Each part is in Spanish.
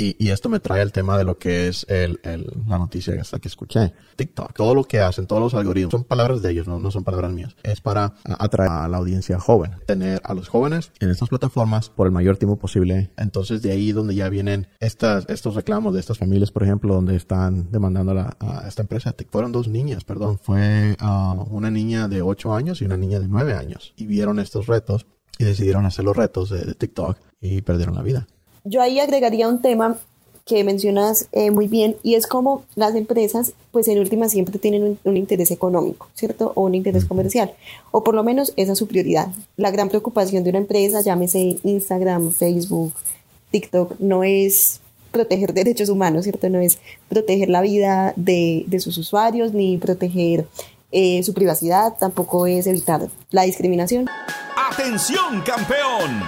Y esto me trae el tema de lo que es la noticia esta que escuché. TikTok, todo lo que hacen, todos los algoritmos, son palabras de ellos, no son palabras mías. Es para atraer a la audiencia joven, tener a los jóvenes en estas plataformas por el mayor tiempo posible. Entonces de ahí donde ya vienen estos reclamos de estas familias, por ejemplo, donde están demandando a esta empresa. Fueron dos niñas, perdón. Fue una niña de 8 años y una niña de 9 años. Y vieron estos retos y decidieron hacer los retos de TikTok y perdieron la vida. Yo ahí agregaría un tema que mencionas muy bien, y es como las empresas, pues en última siempre tienen un interés económico, ¿cierto? O un interés comercial, o por lo menos esa es su prioridad. La gran preocupación de una empresa, llámese Instagram, Facebook, TikTok, no es proteger derechos humanos, ¿cierto? No es proteger la vida de sus usuarios, ni proteger su privacidad, tampoco es evitar la discriminación. ¡Atención, campeón!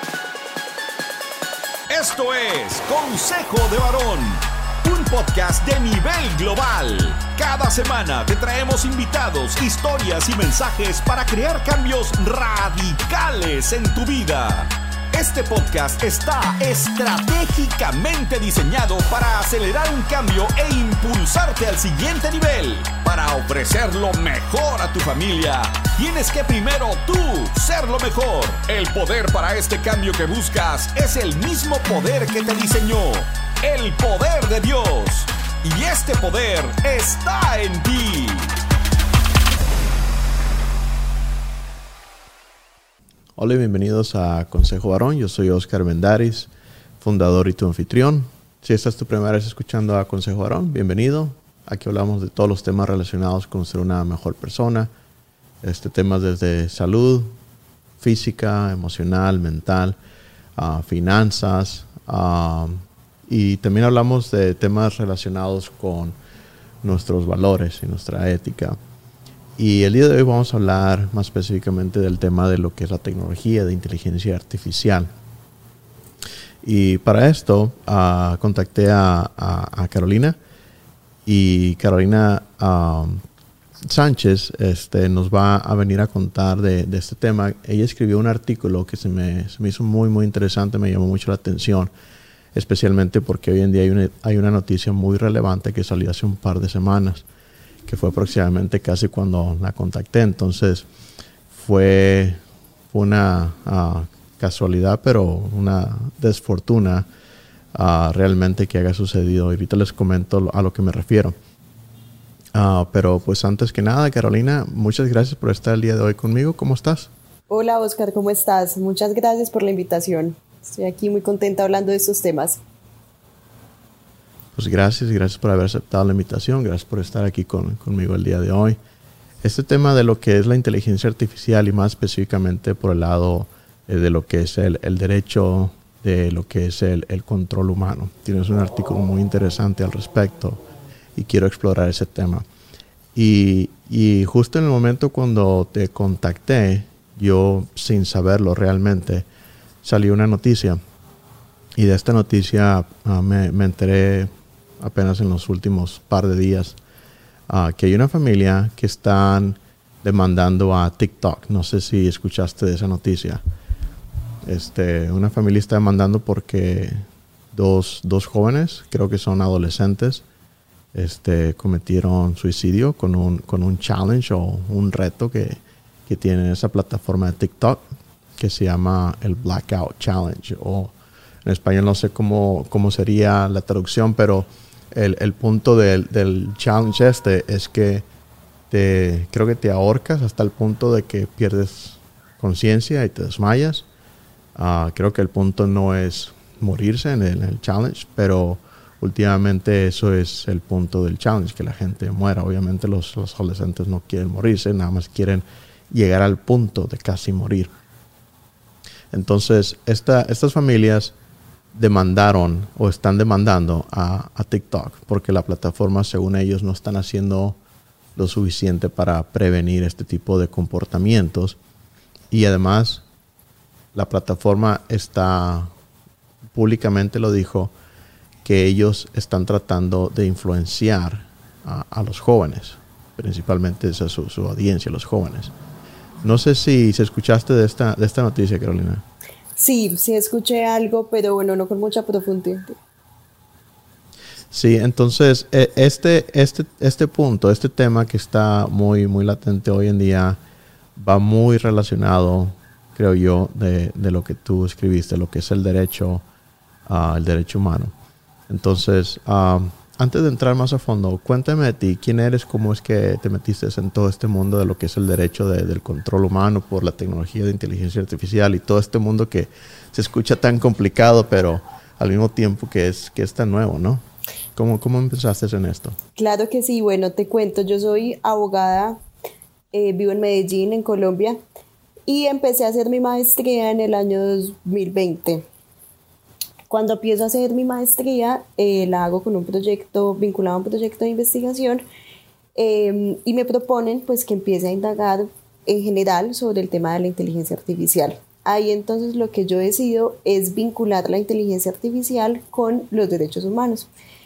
Esto es Consejo de Varón, un podcast de nivel global. Cada semana te traemos invitados, historias y mensajes para crear cambios radicales en tu vida. Este podcast está estratégicamente diseñado para acelerar un cambio e impulsarte al siguiente nivel. Para ofrecer lo mejor a tu familia, tienes que primero tú ser lo mejor. El poder para este cambio que buscas es el mismo poder que te diseñó, el poder de Dios. Y este poder está en ti. Hola y bienvenidos a Consejo Varón. Yo soy Oscar Mendaris, fundador y tu anfitrión. Si esta es tu primera vez escuchando a Consejo Varón, bienvenido. Aquí hablamos de todos los temas relacionados con ser una mejor persona. Temas desde salud, física, emocional, mental, finanzas. Y también hablamos de temas relacionados con nuestros valores y nuestra ética. Y el día de hoy vamos a hablar más específicamente del tema de lo que es la tecnología de inteligencia artificial. Y para esto contacté a Carolina. Y Carolina Sánchez nos va a venir a contar de este tema. Ella escribió un artículo que se me hizo muy, muy interesante, me llamó mucho la atención. Especialmente porque hoy en día hay una noticia muy relevante que salió hace un par de semanas, que fue aproximadamente casi cuando la contacté. Entonces fue una casualidad, pero una desfortuna realmente que haya sucedido. Ahorita les comento a lo que me refiero. Pero pues antes que nada, Carolina, muchas gracias por estar el día de hoy conmigo. ¿Cómo estás? Hola Oscar, ¿cómo estás? Muchas gracias por la invitación. Estoy aquí muy contenta hablando de estos temas. Pues gracias por haber aceptado la invitación, gracias por estar aquí conmigo el día de hoy. Este tema de lo que es la inteligencia artificial y más específicamente por el lado de lo que es el derecho, de lo que es el control humano. Tienes un artículo muy interesante al respecto y quiero explorar ese tema. Y justo en el momento cuando te contacté, yo sin saberlo realmente, salió una noticia. Y de esta noticia me enteré apenas en los últimos par de días que hay una familia que están demandando a TikTok. No sé si escuchaste de esa noticia. Una familia está demandando porque dos jóvenes, creo que son adolescentes, cometieron suicidio con un challenge o un reto que tiene esa plataforma de TikTok que se llama el Blackout Challenge, o en español no sé cómo sería la traducción, pero el punto del challenge es que creo que te ahorcas hasta el punto de que pierdes conciencia y te desmayas. Creo que el punto no es morirse en el challenge, pero últimamente eso es el punto del challenge, que la gente muera. Obviamente los adolescentes no quieren morirse, nada más quieren llegar al punto de casi morir. Entonces, estas familias demandaron o están demandando a TikTok porque la plataforma, según ellos, no están haciendo lo suficiente para prevenir este tipo de comportamientos. Y además, la plataforma públicamente lo dijo, que ellos están tratando de influenciar a los jóvenes, principalmente a su audiencia, los jóvenes. No sé si escuchaste de esta noticia, Carolina. Sí escuché algo, pero bueno, no con mucha profundidad. Sí, entonces este punto, este tema que está muy, muy latente hoy en día, va muy relacionado, creo yo, de lo que tú escribiste, lo que es el derecho humano. Entonces, antes de entrar más a fondo, cuéntame de ti, quién eres, cómo es que te metiste en todo este mundo de lo que es el derecho del control humano por la tecnología de inteligencia artificial y todo este mundo que se escucha tan complicado, pero al mismo tiempo que es tan nuevo, ¿no? ¿Cómo empezaste en esto? Claro que sí, bueno, te cuento, yo soy abogada, vivo en Medellín, en Colombia, y empecé a hacer mi maestría en el año 2020. Cuando empiezo a hacer mi maestría, la hago con un proyecto vinculado a un proyecto de investigación y me proponen pues que empiece a indagar en general sobre el tema de la inteligencia artificial. Ahí entonces lo que yo decido es vincular la inteligencia artificial con los derechos humanos.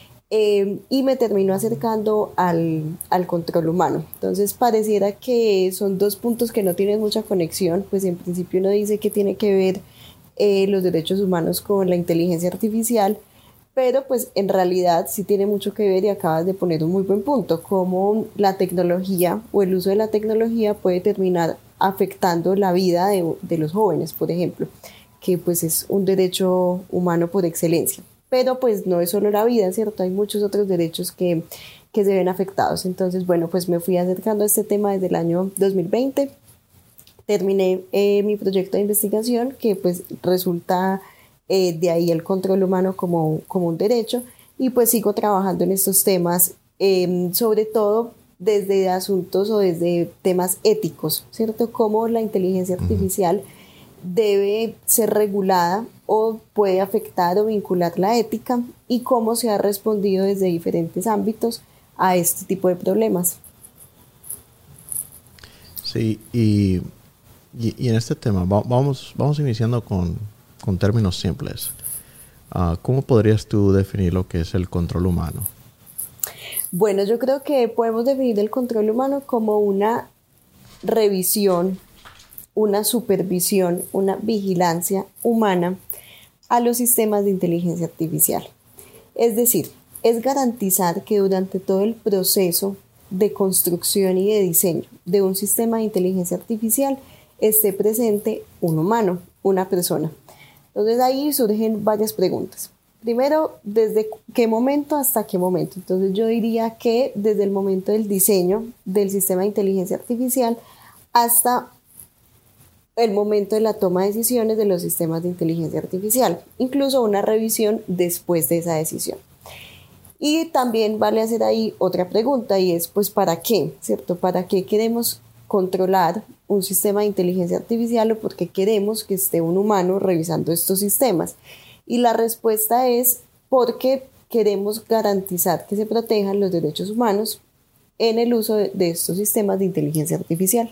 Y me termino acercando al control humano. Entonces pareciera que son dos puntos que no tienen mucha conexión, pues en principio uno dice que tiene que ver los derechos humanos con la inteligencia artificial, pero pues en realidad sí tiene mucho que ver y acabas de poner un muy buen punto, cómo la tecnología o el uso de la tecnología puede terminar afectando la vida de los jóvenes, por ejemplo, que pues es un derecho humano por excelencia. Pero pues no es solo la vida, ¿cierto? Hay muchos otros derechos que se ven afectados. Entonces, bueno, pues me fui acercando a este tema desde el año 2020. Terminé mi proyecto de investigación, que pues resulta de ahí el control humano como un derecho, y pues sigo trabajando en estos temas, sobre todo desde asuntos o desde temas éticos, ¿cierto? Cómo la inteligencia artificial debe ser regulada o puede afectar o vincular la ética y cómo se ha respondido desde diferentes ámbitos a este tipo de problemas. Sí, y en este tema vamos iniciando con términos simples. ¿Cómo podrías tú definir lo que es el control humano? Bueno, yo creo que podemos definir el control humano como una revisión, una supervisión, una vigilancia humana a los sistemas de inteligencia artificial. Es decir, es garantizar que durante todo el proceso de construcción y de diseño de un sistema de inteligencia artificial esté presente un humano, una persona. Entonces ahí surgen varias preguntas. Primero, ¿desde qué momento hasta qué momento? Entonces yo diría que desde el momento del diseño del sistema de inteligencia artificial hasta el momento de la toma de decisiones de los sistemas de inteligencia artificial, incluso una revisión después de esa decisión. Y también vale hacer ahí otra pregunta y es, pues, ¿para qué? ¿Cierto? ¿Para qué queremos controlar un sistema de inteligencia artificial o por qué queremos que esté un humano revisando estos sistemas? Y la respuesta es porque queremos garantizar que se protejan los derechos humanos en el uso de estos sistemas de inteligencia artificial.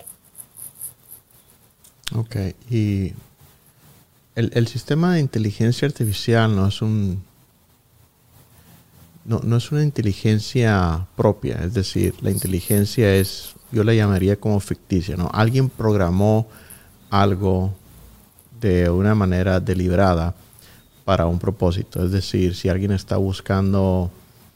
Ok, y el sistema de inteligencia artificial no es una inteligencia propia, es decir, la inteligencia es, yo la llamaría como ficticia, ¿no? Alguien programó algo de una manera deliberada para un propósito, es decir, si alguien está buscando,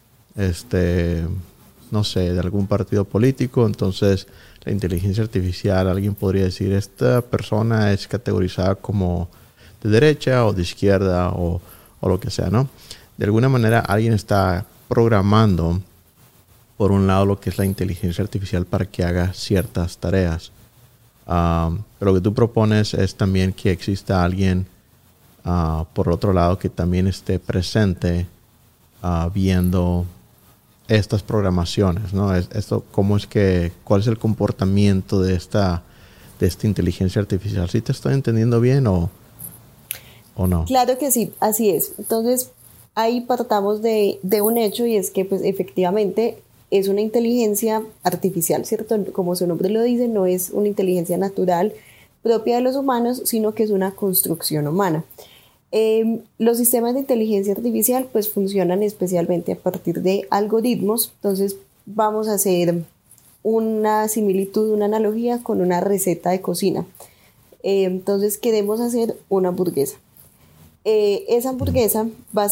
no sé, de algún partido político, entonces la inteligencia artificial, alguien podría decir, esta persona es categorizada como de derecha o de izquierda o lo que sea, ¿no? De alguna manera alguien está programando, por un lado, lo que es la inteligencia artificial para que haga ciertas tareas. Pero lo que tú propones es también que exista alguien, por otro lado, que también esté presente viendo estas programaciones, ¿no? ¿Cuál es el comportamiento de esta inteligencia artificial? ¿Sí te estoy entendiendo bien o no? Claro que sí, así es. Entonces, ahí partamos de un hecho y es que, pues, efectivamente es una inteligencia artificial, ¿cierto? Como su nombre lo dice, no es una inteligencia natural propia de los humanos, sino que es una construcción humana. Los sistemas de inteligencia artificial pues funcionan especialmente a partir de algoritmos. Entonces vamos a hacer una similitud, una analogía con una receta de cocina. Entonces queremos hacer una hamburguesa. Esa hamburguesa va a ser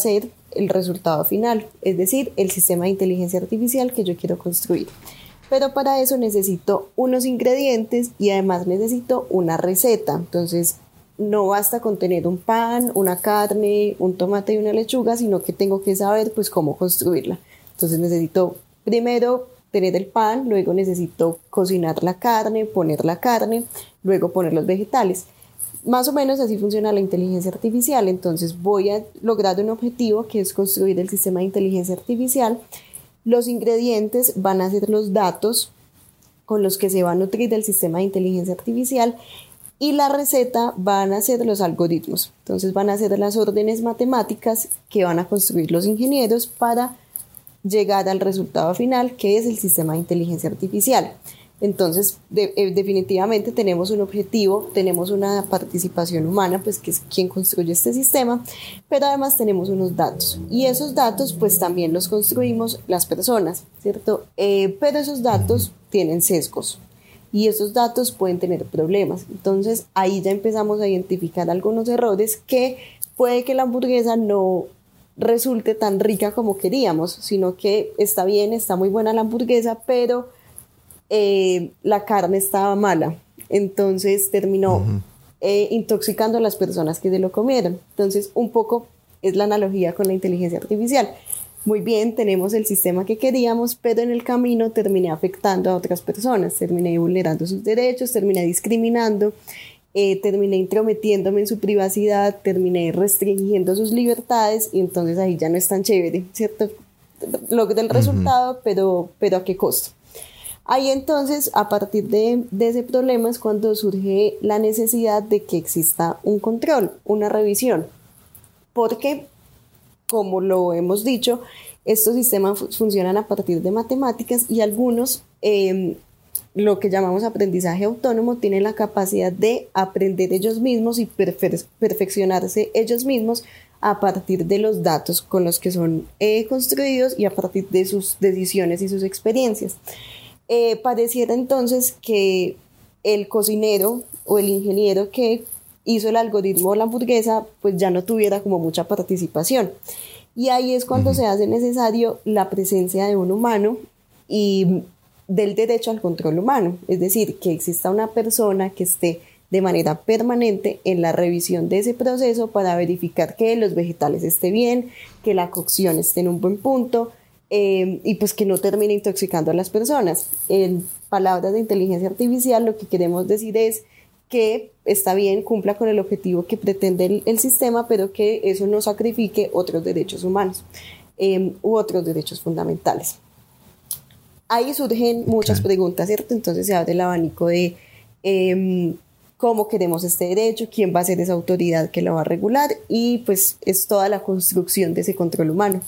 el resultado final, es decir, el sistema de inteligencia artificial que yo quiero construir. Pero para eso necesito unos ingredientes y además necesito una receta. Entonces, no basta con tener un pan, una carne, un tomate y una lechuga, sino que tengo que saber pues cómo construirla. Entonces necesito primero tener el pan, luego necesito cocinar la carne, luego poner los vegetales. Más o menos así funciona la inteligencia artificial. Entonces voy a lograr un objetivo que es construir el sistema de inteligencia artificial. Los ingredientes van a ser los datos con los que se va a nutrir el sistema de inteligencia artificial y la receta van a ser los algoritmos. Entonces van a ser las órdenes matemáticas que van a construir los ingenieros para llegar al resultado final, que es el sistema de inteligencia artificial. Entonces, definitivamente tenemos un objetivo, tenemos una participación humana, pues que es quien construye este sistema, pero además tenemos unos datos. Y esos datos, pues también los construimos las personas, ¿cierto? Pero esos datos tienen sesgos y esos datos pueden tener problemas. Entonces, ahí ya empezamos a identificar algunos errores que puede que la hamburguesa no resulte tan rica como queríamos, sino que está bien, está muy buena la hamburguesa, pero la carne estaba mala, entonces terminó intoxicando a las personas que se lo comieron. Entonces un poco es la analogía con la inteligencia artificial. Muy bien, tenemos el sistema que queríamos, pero en el camino terminé afectando a otras personas, terminé vulnerando sus derechos, terminé discriminando, terminé intrometiéndome en su privacidad, terminé restringiendo sus libertades, y entonces ahí ya no es tan chévere, ¿cierto? Logré el resultado, pero ¿a qué costo? Ahí entonces, a partir de ese problema es cuando surge la necesidad de que exista un control, una revisión, porque, como lo hemos dicho, estos sistemas funcionan a partir de matemáticas y algunos, lo que llamamos aprendizaje autónomo, tienen la capacidad de aprender ellos mismos y perfeccionarse ellos mismos a partir de los datos con los que son construidos y a partir de sus decisiones y sus experiencias. Pareciera entonces que el cocinero o el ingeniero que hizo el algoritmo de la hamburguesa pues ya no tuviera como mucha participación, y ahí es cuando se hace necesario la presencia de un humano y del derecho al control humano, es decir, que exista una persona que esté de manera permanente en la revisión de ese proceso para verificar que los vegetales estén bien, que la cocción esté en un buen punto, y pues que no termine intoxicando a las personas. En palabras de inteligencia artificial, lo que queremos decir es que está bien, cumpla con el objetivo que pretende el sistema, pero que eso no sacrifique otros derechos humanos u otros derechos fundamentales. Ahí surgen muchas preguntas, ¿cierto? Entonces se abre el abanico de cómo queremos este derecho, quién va a ser esa autoridad que lo va a regular, y pues es toda la construcción de ese control humano.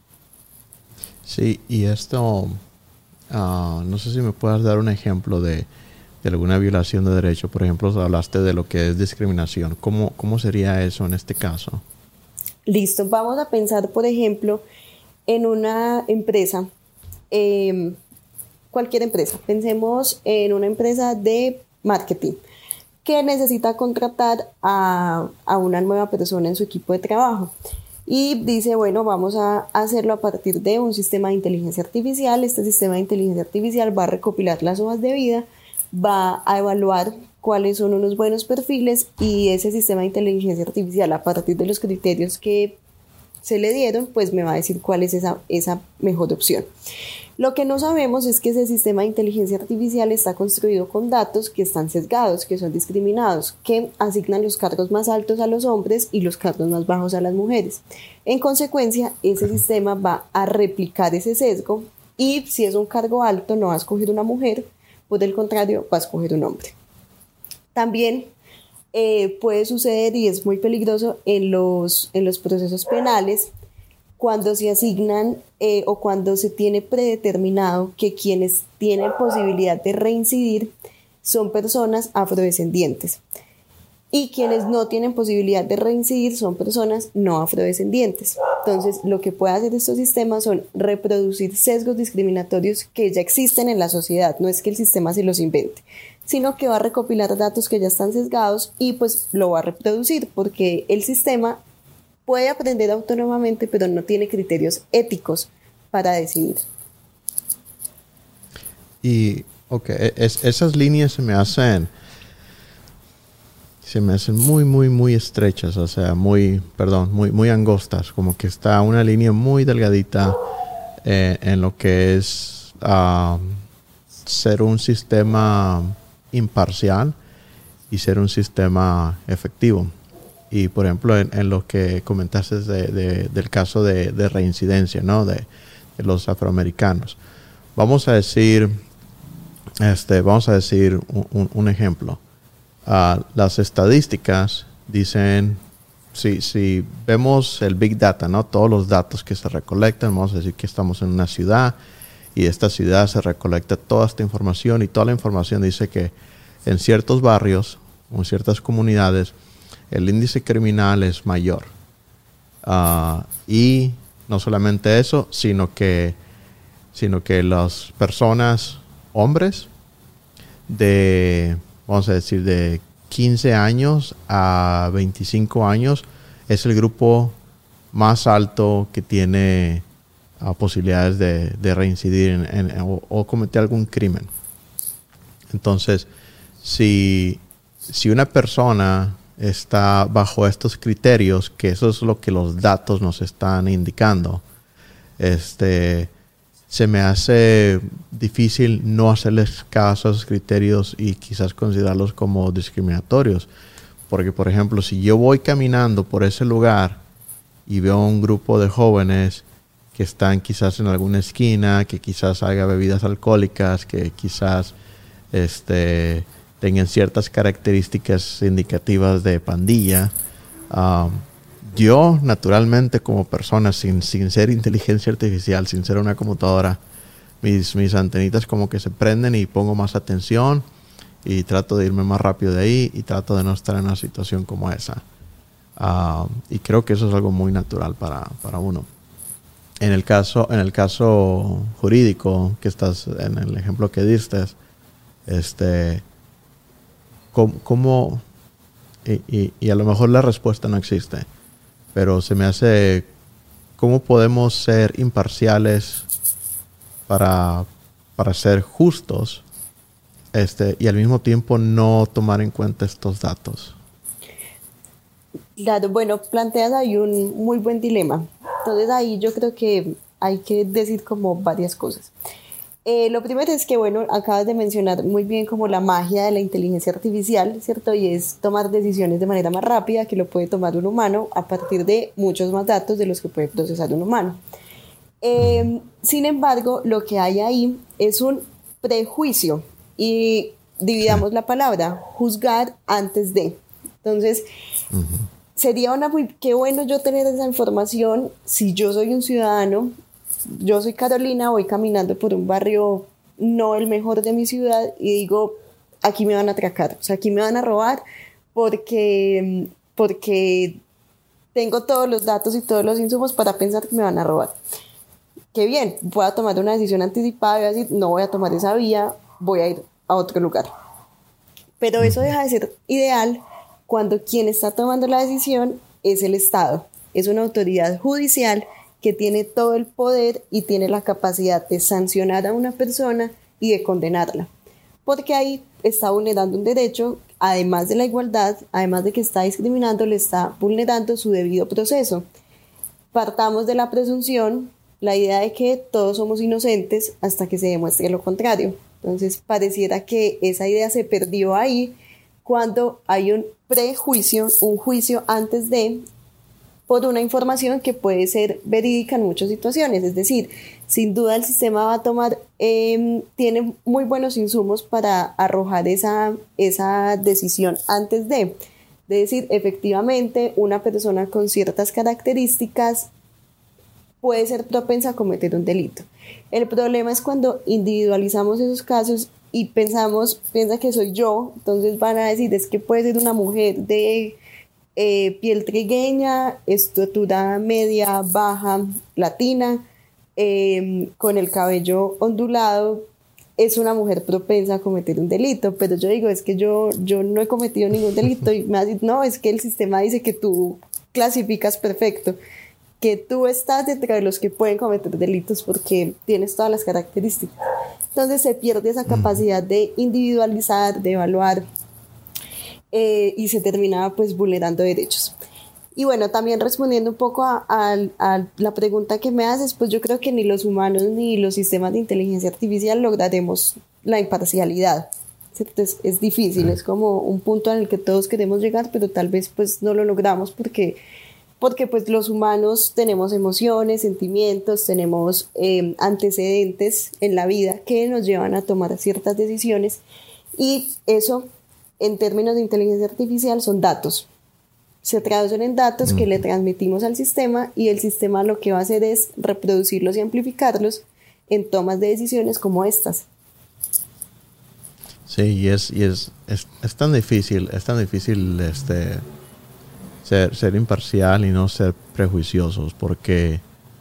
Sí, y esto, no sé si me puedas dar un ejemplo de alguna violación de derecho. Por ejemplo, hablaste de lo que es discriminación. ¿Cómo sería eso en este caso? Listo, vamos a pensar, por ejemplo, en una empresa, cualquier empresa. Pensemos en una empresa de marketing que necesita contratar a una nueva persona en su equipo de trabajo. Y dice, bueno, vamos a hacerlo a partir de un sistema de inteligencia artificial. Este sistema de inteligencia artificial va a recopilar las hojas de vida, va a evaluar cuáles son unos buenos perfiles, y ese sistema de inteligencia artificial, a partir de los criterios que se le dieron, pues me va a decir cuál es esa mejor opción. Lo que no sabemos es que ese sistema de inteligencia artificial está construido con datos que están sesgados, que son discriminados, que asignan los cargos más altos a los hombres y los cargos más bajos a las mujeres. En consecuencia, ese sistema va a replicar ese sesgo, y si es un cargo alto no va a escoger una mujer, por el contrario va a escoger un hombre. También puede suceder, y es muy peligroso en los procesos penales, cuando se asignan o cuando se tiene predeterminado que quienes tienen posibilidad de reincidir son personas afrodescendientes y quienes no tienen posibilidad de reincidir son personas no afrodescendientes. Entonces, lo que pueden hacer estos sistemas son reproducir sesgos discriminatorios que ya existen en la sociedad. No es que el sistema se los invente, sino que va a recopilar datos que ya están sesgados y pues lo va a reproducir, porque el sistema puede aprender autónomamente, pero no tiene criterios éticos para decidir. Y, esas líneas se me hacen muy, muy, muy estrechas, o sea, muy angostas, como que está una línea muy delgadita en lo que es ser un sistema imparcial y ser un sistema efectivo. Y, por ejemplo, en lo que comentaste del caso de reincidencia, ¿no? De los afroamericanos. Vamos a decir un ejemplo. Las estadísticas dicen, si vemos el Big Data, ¿no? Todos los datos que se recolectan, vamos a decir que estamos en una ciudad y esta ciudad se recolecta toda esta información y toda la información dice que en ciertos barrios o en ciertas comunidades el índice criminal es mayor. Y no solamente eso, sino que las personas, hombres, vamos a decir, de 15 años a 25 años, es el grupo más alto que tiene posibilidades de reincidir o cometer algún crimen. Entonces, si una persona está bajo estos criterios, que eso es lo que los datos nos están indicando, se me hace difícil no hacerles caso a esos criterios y quizás considerarlos como discriminatorios. Porque, por ejemplo, si yo voy caminando por ese lugar y veo un grupo de jóvenes que están quizás en alguna esquina, que quizás haga bebidas alcohólicas, que quizás tengan ciertas características indicativas de pandilla, yo naturalmente como persona sin ser inteligencia artificial, sin ser una computadora, mis antenitas como que se prenden y pongo más atención y trato de irme más rápido de ahí y trato de no estar en una situación como esa. Y creo que eso es algo muy natural para uno. En el caso jurídico, que estás en el ejemplo que diste, ¿cómo? Y a lo mejor la respuesta no existe, pero se me hace, ¿cómo podemos ser imparciales para ser justos y al mismo tiempo no tomar en cuenta estos datos? Claro, bueno, planteas ahí un muy buen dilema. Entonces ahí yo creo que hay que decir como varias cosas. Lo primero es que, bueno, acabas de mencionar muy bien como la magia de la inteligencia artificial, ¿cierto? Y es tomar decisiones de manera más rápida que lo puede tomar un humano a partir de muchos más datos de los que puede procesar un humano. Sin embargo, lo que hay ahí es un prejuicio y dividamos la palabra, juzgar antes de. Entonces, sería qué bueno yo tener esa información si yo soy un ciudadano. Yo soy Carolina, voy caminando por un barrio no el mejor de mi ciudad y digo, aquí me van a atracar, o sea, aquí me van a robar porque tengo todos los datos y todos los insumos para pensar que me van a robar. Qué bien, voy a tomar una decisión anticipada y voy a decir, no voy a tomar esa vía, voy a ir a otro lugar. Pero eso deja de ser ideal cuando quien está tomando la decisión es el Estado, es una autoridad judicial que tiene todo el poder y tiene la capacidad de sancionar a una persona y de condenarla. Porque ahí está vulnerando un derecho, además de la igualdad, además de que está discriminando, le está vulnerando su debido proceso. Partamos de la presunción, la idea de que todos somos inocentes hasta que se demuestre lo contrario. Entonces pareciera que esa idea se perdió ahí cuando hay un prejuicio, un juicio antes de, por una información que puede ser verídica en muchas situaciones. Es decir, sin duda el sistema va a tomar, tiene muy buenos insumos para arrojar esa decisión antes de decir, efectivamente, una persona con ciertas características puede ser propensa a cometer un delito. El problema es cuando individualizamos esos casos y piensa que soy yo, entonces van a decir, es que puede ser una mujer de piel trigueña, estatura media, baja, latina, con el cabello ondulado, es una mujer propensa a cometer un delito. Pero yo digo, es que yo no he cometido ningún delito y me va a decir, no, es que el sistema dice que tú clasificas perfecto, que tú estás dentro de los que pueden cometer delitos porque tienes todas las características. Entonces se pierde esa capacidad de individualizar, de evaluar, y se termina pues vulnerando derechos. Y bueno, también respondiendo un poco a la pregunta que me haces, pues yo creo que ni los humanos ni los sistemas de inteligencia artificial lograremos la imparcialidad, ¿cierto? Es difícil, es como un punto en el que todos queremos llegar, pero tal vez pues no lo logramos porque pues los humanos tenemos emociones, sentimientos, tenemos antecedentes en la vida que nos llevan a tomar ciertas decisiones, y eso en términos de inteligencia artificial son datos. Se traducen en datos que le transmitimos al sistema, y el sistema lo que va a hacer es reproducirlos y amplificarlos en tomas de decisiones como estas. Sí, y es tan difícil, ser imparcial y no ser prejuiciosos, porque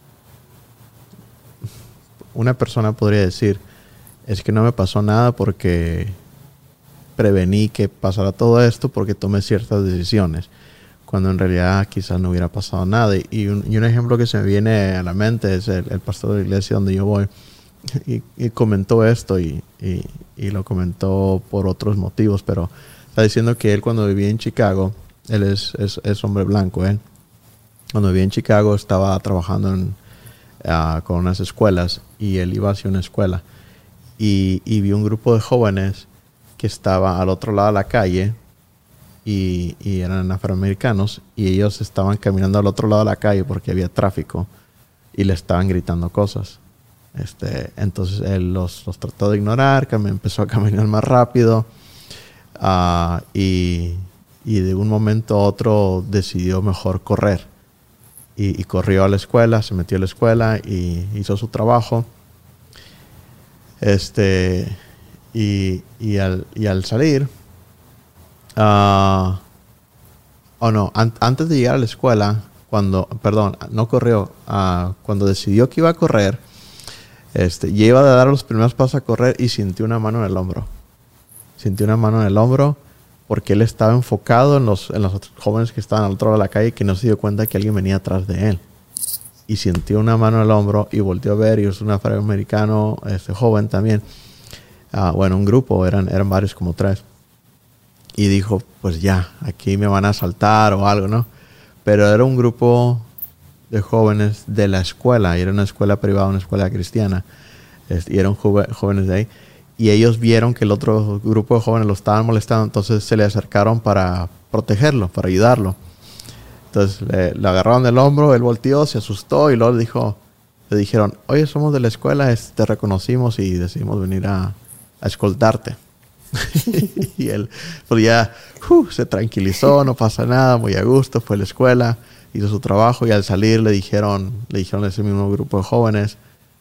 una persona podría decir, es que no me pasó nada porque prevení que pasara todo esto porque tomé ciertas decisiones, cuando en realidad quizás no hubiera pasado nada. Y un ejemplo que se me viene a la mente es el pastor de la iglesia donde yo voy, y comentó esto, y lo comentó por otros motivos, pero está diciendo que él, cuando vivía en Chicago, él es hombre blanco, cuando vivía en Chicago estaba trabajando con unas escuelas, y él iba hacia una escuela y vio un grupo de jóvenes que estaba al otro lado de la calle, y eran afroamericanos, y ellos estaban caminando al otro lado de la calle porque había tráfico y le estaban gritando cosas. Entonces él los trató de ignorar, empezó a caminar más rápido, y de un momento a otro decidió mejor correr, y corrió a la escuela, se metió a la escuela y hizo su trabajo, y al salir, antes de llegar a la escuela, cuando decidió que iba a correr, ya iba a dar los primeros pasos a correr, y sintió una mano en el hombro. Porque él estaba enfocado en los otros jóvenes que estaban al otro lado de la calle, que no se dio cuenta que alguien venía atrás de él. Y sintió una mano en el hombro y volteó a ver, y es un afroamericano joven también. Un grupo, eran varios, como 3. Y dijo, pues ya, aquí me van a asaltar o algo, ¿no? Pero era un grupo de jóvenes de la escuela, y era una escuela privada, una escuela cristiana, y eran jóvenes de ahí, y ellos vieron que el otro grupo de jóvenes lo estaban molestando, entonces se le acercaron para protegerlo, para ayudarlo. Entonces le agarraron del hombro, él volteó, se asustó, y luego le dijeron, oye, somos de la escuela, te reconocimos y decidimos venir a escoltarte. Y él pues ya se tranquilizó, no pasa nada, muy a gusto, fue a la escuela, hizo su trabajo, y al salir le dijeron a ese mismo grupo de jóvenes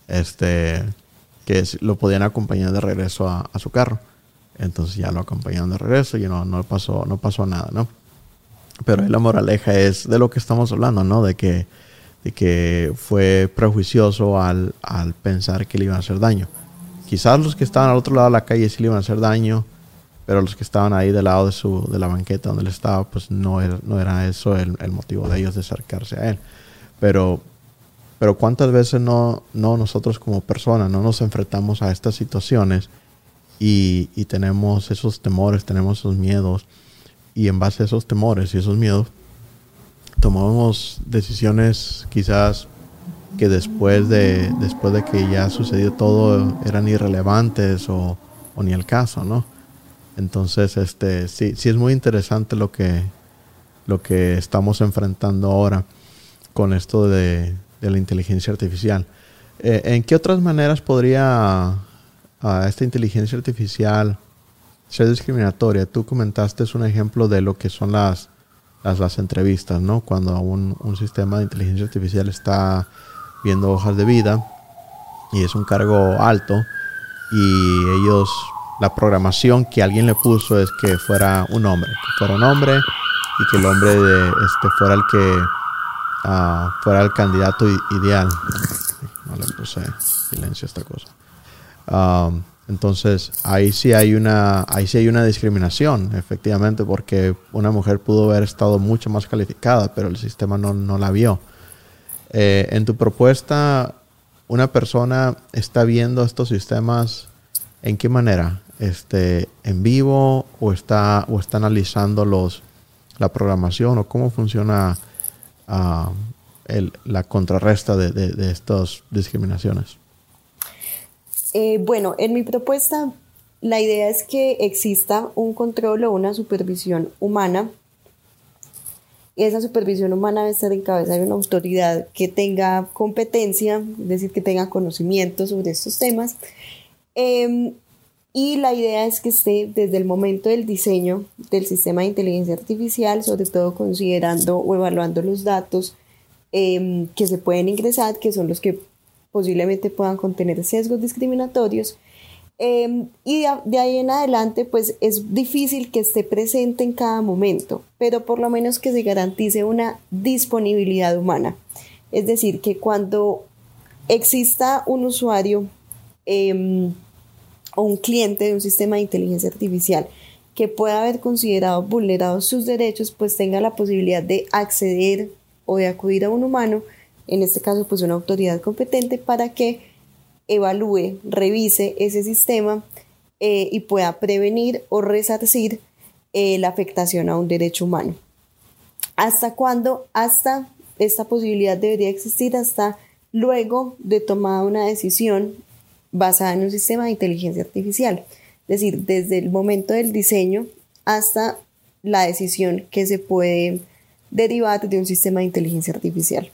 que lo podían acompañar de regreso a su carro. Entonces ya lo acompañaron de regreso, y no pasó nada, ¿no? Pero la moraleja es de lo que estamos hablando, ¿no? De que fue prejuicioso al pensar que le iban a hacer daño. Quizás los que estaban al otro lado de la calle sí le iban a hacer daño, pero los que estaban ahí del lado de la banqueta donde él estaba, pues no era eso el motivo de ellos de acercarse a él. Pero ¿cuántas veces no nosotros como personas no nos enfrentamos a estas situaciones y tenemos esos temores, tenemos esos miedos, y en base a esos temores y esos miedos tomamos decisiones quizás que después de que ya sucedió todo eran irrelevantes o ni el caso, ¿no? Entonces, sí es muy interesante lo que estamos enfrentando ahora con esto de la inteligencia artificial. ¿En qué otras maneras podría esta inteligencia artificial ser discriminatoria? Tú comentaste un ejemplo de lo que son las entrevistas, ¿no? Cuando un sistema de inteligencia artificial está viendo hojas de vida y es un cargo alto, y la programación que alguien le puso es que fuera un hombre, y que el hombre fuera el que fuera el candidato ideal. No le puse silencio a esta cosa. Entonces, ahí sí hay una discriminación, efectivamente, porque una mujer pudo haber estado mucho más calificada, pero el sistema no la vio. En tu propuesta, ¿una persona está viendo estos sistemas en qué manera? ¿En vivo o está analizando la programación o cómo funciona la contrarresta de estas discriminaciones? Bueno, en mi propuesta la idea es que exista un control o una supervisión humana. Esa supervisión humana debe estar en cabeza de una autoridad que tenga competencia, es decir, que tenga conocimiento sobre estos temas. Y la idea es que esté desde el momento del diseño del sistema de inteligencia artificial, sobre todo considerando o evaluando los datos que se pueden ingresar, que son los que posiblemente puedan contener sesgos discriminatorios. Y de ahí en adelante, pues es difícil que esté presente en cada momento, pero por lo menos que se garantice una disponibilidad humana. Es decir, que cuando exista un usuario o un cliente de un sistema de inteligencia artificial que pueda haber considerado vulnerados sus derechos, pues tenga la posibilidad de acceder o de acudir a un humano, en este caso pues una autoridad competente, para que evalúe, revise ese sistema y pueda prevenir o resarcir la afectación a un derecho humano. ¿Hasta cuándo? Hasta esta posibilidad debería existir hasta luego de tomar una decisión basada en un sistema de inteligencia artificial. Es decir, desde el momento del diseño hasta la decisión que se puede derivar de un sistema de inteligencia artificial.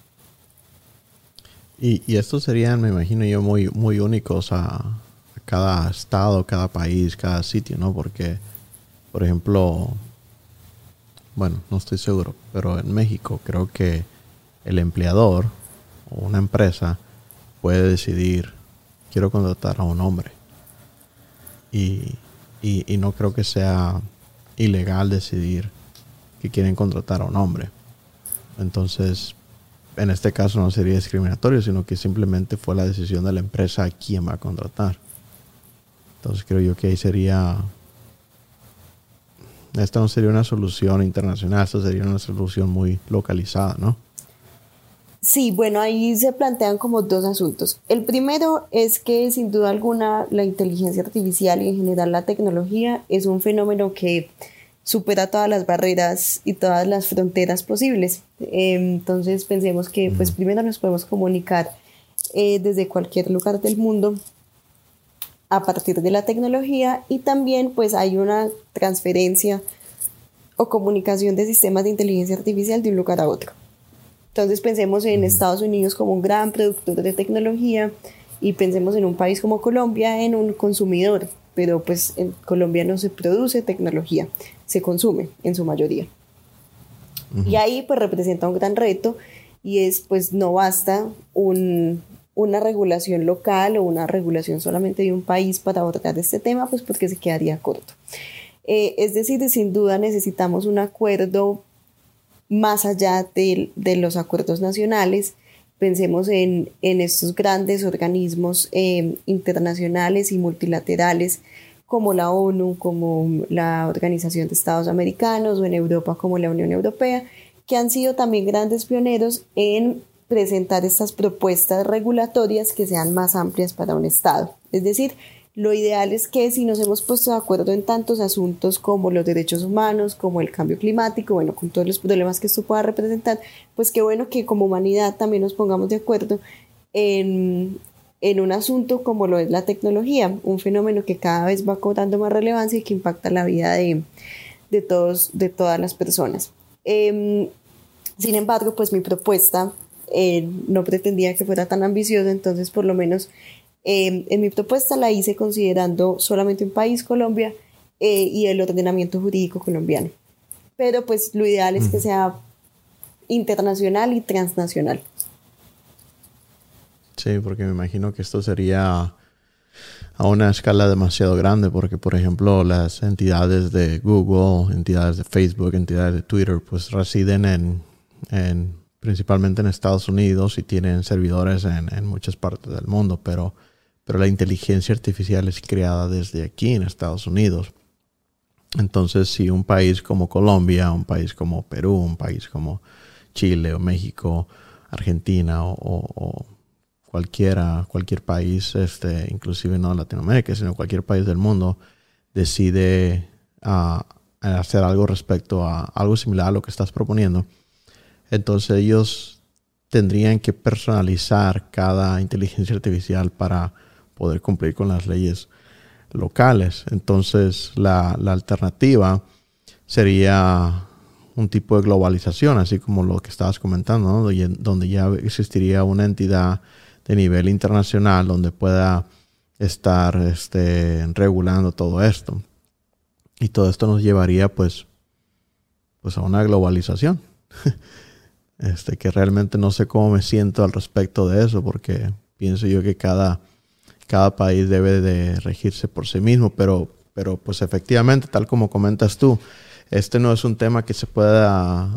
Y estos serían, me imagino yo, muy, muy únicos a cada estado, cada país, cada sitio, ¿no? Porque, por ejemplo, bueno, no estoy seguro, pero en México creo que el empleador o una empresa puede decidir, quiero contratar a un hombre. Y no creo que sea ilegal decidir que quieren contratar a un hombre. Entonces, en este caso no sería discriminatorio, sino que simplemente fue la decisión de la empresa a quién va a contratar. Entonces creo yo que ahí esta no sería una solución internacional, esta sería una solución muy localizada, ¿no? Sí, bueno, ahí se plantean como dos asuntos. El primero es que sin duda alguna la inteligencia artificial y en general la tecnología es un fenómeno que supera todas las barreras y todas las fronteras posibles. Entonces pensemos que pues primero nos podemos comunicar desde cualquier lugar del mundo a partir de la tecnología, y también pues hay una transferencia o comunicación de sistemas de inteligencia artificial de un lugar a otro. Entonces pensemos en Estados Unidos como un gran productor de tecnología y pensemos en un país como Colombia en un consumidor, pero pues en Colombia no se produce tecnología, se consume en su mayoría. Y ahí pues representa un gran reto, y es pues no basta una regulación local o una regulación solamente de un país para abordar este tema, pues porque se quedaría corto. Es decir, sin duda necesitamos un acuerdo más allá de los acuerdos nacionales. Pensemos en estos grandes organismos internacionales y multilaterales como la ONU, como la Organización de Estados Americanos, o en Europa como la Unión Europea, que han sido también grandes pioneros en presentar estas propuestas regulatorias que sean más amplias para un Estado. Es decir, lo ideal es que si nos hemos puesto de acuerdo en tantos asuntos como los derechos humanos, como el cambio climático, bueno, con todos los problemas que esto pueda representar, pues qué bueno que como humanidad también nos pongamos de acuerdo en un asunto como lo es la tecnología, un fenómeno que cada vez va cobrando más relevancia y que impacta la vida de todas las personas. Sin embargo, pues mi propuesta no pretendía que fuera tan ambiciosa, entonces por lo menos en mi propuesta la hice considerando solamente un país, Colombia, y el ordenamiento jurídico colombiano. Pero pues lo ideal es que sea internacional y transnacional. Sí, porque me imagino que esto sería a una escala demasiado grande, porque por ejemplo las entidades de Google, entidades de Facebook, entidades de Twitter, pues residen principalmente en Estados Unidos y tienen servidores en muchas partes del mundo, pero pero la inteligencia artificial es creada desde aquí en Estados Unidos. Entonces, si un país como Colombia, un país como Perú, un país como Chile o México, Argentina o cualquier país, inclusive no Latinoamérica, sino cualquier país del mundo, decide hacer algo respecto a algo similar a lo que estás proponiendo, entonces ellos tendrían que personalizar cada inteligencia artificial para poder cumplir con las leyes locales. Entonces la alternativa sería un tipo de globalización, así como lo que estabas comentando, ¿no? Donde ya existiría una entidad de nivel internacional donde pueda estar regulando todo esto. Y todo esto nos llevaría pues a una globalización. Que realmente no sé cómo me siento al respecto de eso, porque pienso yo que cada país debe de regirse por sí mismo, pero pues efectivamente, tal como comentas tú, no es un tema que se pueda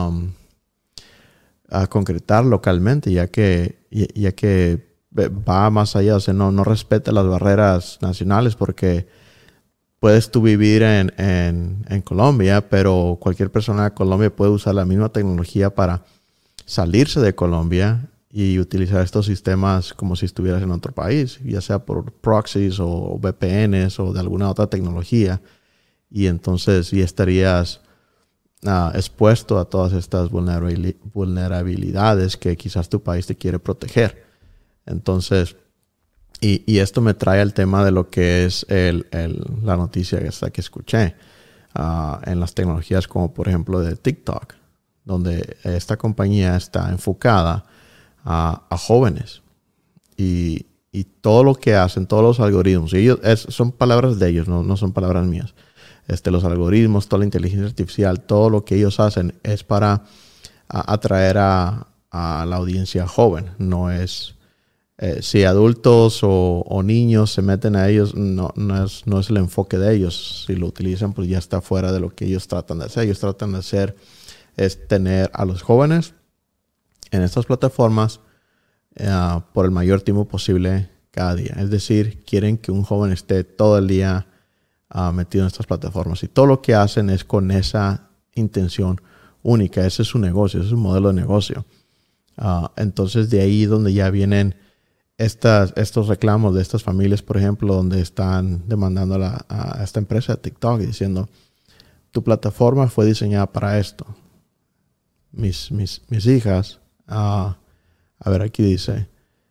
concretar localmente, ya que va más allá, o sea, no respeta las barreras nacionales, porque puedes tú vivir en Colombia, pero cualquier persona de Colombia puede usar la misma tecnología para salirse de Colombia y utilizar estos sistemas como si estuvieras en otro país, ya sea por proxies o VPNs o de alguna otra tecnología. Y entonces ya estarías expuesto a todas estas vulnerabilidades que quizás tu país te quiere proteger. Entonces, y esto me trae al tema de lo que es la noticia que escuché en las tecnologías como por ejemplo de TikTok, donde esta compañía está enfocada a jóvenes y todo lo que hacen, todos los algoritmos, y son palabras de ellos, no son palabras mías. Los algoritmos, toda la inteligencia artificial, todo lo que ellos hacen es para atraer a la audiencia joven. No es si adultos o niños se meten a ellos, no es el enfoque de ellos. Si lo utilizan, pues ya está fuera de lo que ellos tratan de hacer. Ellos tratan de hacer es tener a los jóvenes en estas plataformas por el mayor tiempo posible cada día. Es decir, quieren que un joven esté todo el día metido en estas plataformas. Y todo lo que hacen es con esa intención única. Ese es su negocio, ese es su modelo de negocio. Entonces, de ahí donde ya vienen estos reclamos de estas familias, por ejemplo, donde están demandando a esta empresa de TikTok y diciendo, tu plataforma fue diseñada para esto. Mis hijas, a ver, aquí dice,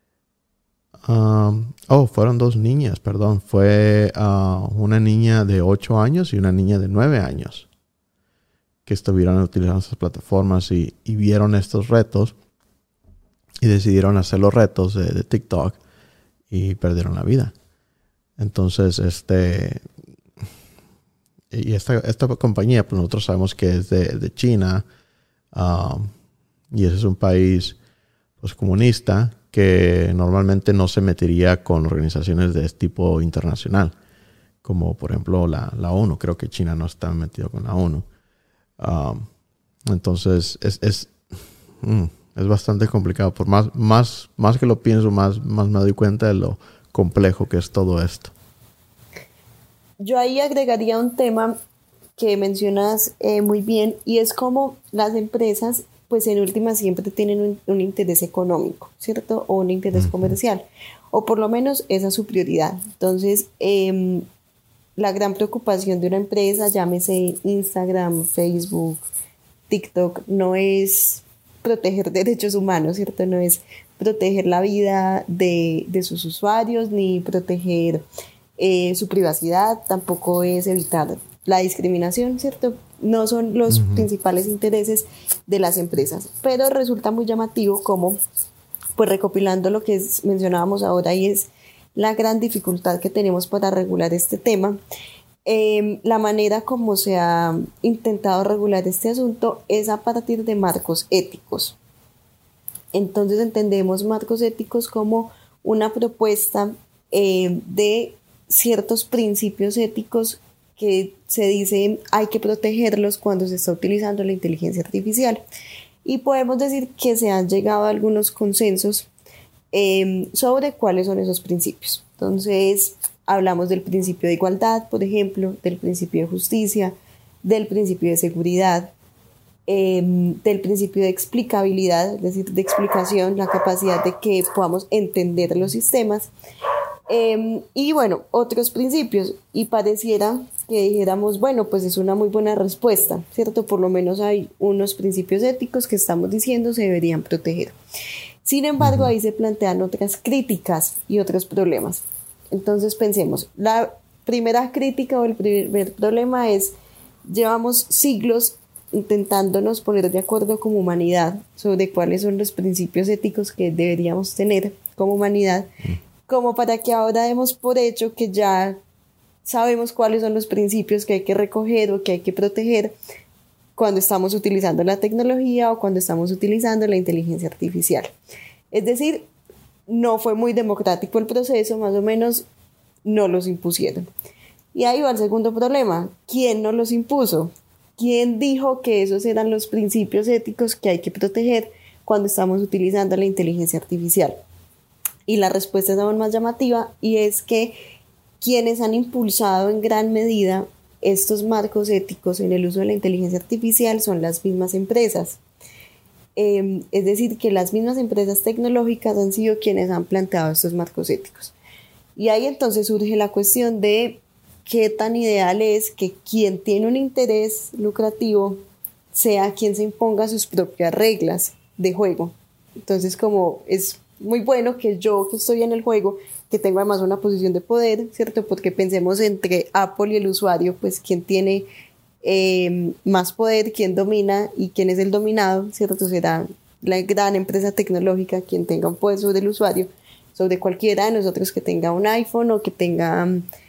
fueron dos niñas, perdón. Fue una niña de 8 años y una niña de 9 años que estuvieron utilizando estas plataformas y vieron estos retos y decidieron hacer los retos de TikTok y perdieron la vida. Entonces, esta compañía, pues nosotros sabemos que es de China, y ese es un país pues comunista que normalmente no se metería con organizaciones de este tipo internacional, como por ejemplo la ONU. Creo que China no está metido con la ONU. Entonces es bastante complicado. Por más que lo pienso, más me doy cuenta de lo complejo que es todo esto. Yo ahí agregaría un tema que mencionas muy bien, y es como las empresas pues en última siempre tienen un interés económico, ¿cierto? O un interés comercial, o por lo menos esa es su prioridad. Entonces, la gran preocupación de una empresa, llámese Instagram, Facebook, TikTok, no es proteger derechos humanos, ¿cierto? No es proteger la vida de sus usuarios, ni proteger su privacidad, tampoco es evitar la discriminación, ¿cierto? No son los principales intereses de las empresas, pero resulta muy llamativo como, pues recopilando lo que mencionábamos ahora, y es la gran dificultad que tenemos para regular este tema. La manera como se ha intentado regular este asunto es a partir de marcos éticos. Entonces entendemos marcos éticos como una propuesta de ciertos principios éticos que se dice hay que protegerlos cuando se está utilizando la inteligencia artificial. Y podemos decir que se han llegado a algunos consensos sobre cuáles son esos principios. Entonces, hablamos del principio de igualdad, por ejemplo, del principio de justicia, del principio de seguridad, del principio de explicabilidad, es decir, de explicación, la capacidad de que podamos entender los sistemas, y bueno, otros principios, y pareciera que dijéramos, bueno, pues es una muy buena respuesta, ¿cierto? Por lo menos hay unos principios éticos que estamos diciendo se deberían proteger. Sin embargo, ahí se plantean otras críticas y otros problemas. Entonces pensemos, la primera crítica o el primer problema es, llevamos siglos intentándonos poner de acuerdo como humanidad sobre cuáles son los principios éticos que deberíamos tener como humanidad, como para que ahora demos por hecho que ya sabemos cuáles son los principios que hay que recoger o que hay que proteger cuando estamos utilizando la tecnología o cuando estamos utilizando la inteligencia artificial. Es decir, no fue muy democrático el proceso, más o menos no los impusieron. Y ahí va el segundo problema. ¿Quién nos los impuso? ¿Quién dijo que esos eran los principios éticos que hay que proteger cuando estamos utilizando la inteligencia artificial? Y la respuesta es aún más llamativa, y es que quienes han impulsado en gran medida estos marcos éticos en el uso de la inteligencia artificial son las mismas empresas. Es decir, que las mismas empresas tecnológicas han sido quienes han planteado estos marcos éticos. Y ahí entonces surge la cuestión de qué tan ideal es que quien tiene un interés lucrativo sea quien se imponga sus propias reglas de juego. Entonces, como es muy bueno que yo, que estoy en el juego, que tengo además una posición de poder, ¿cierto? Porque pensemos entre Apple y el usuario, pues quién tiene más poder, quién domina y quién es el dominado, ¿cierto? Será la gran empresa tecnológica quien tenga un poder sobre el usuario, sobre cualquiera de nosotros que tenga un iPhone o que tenga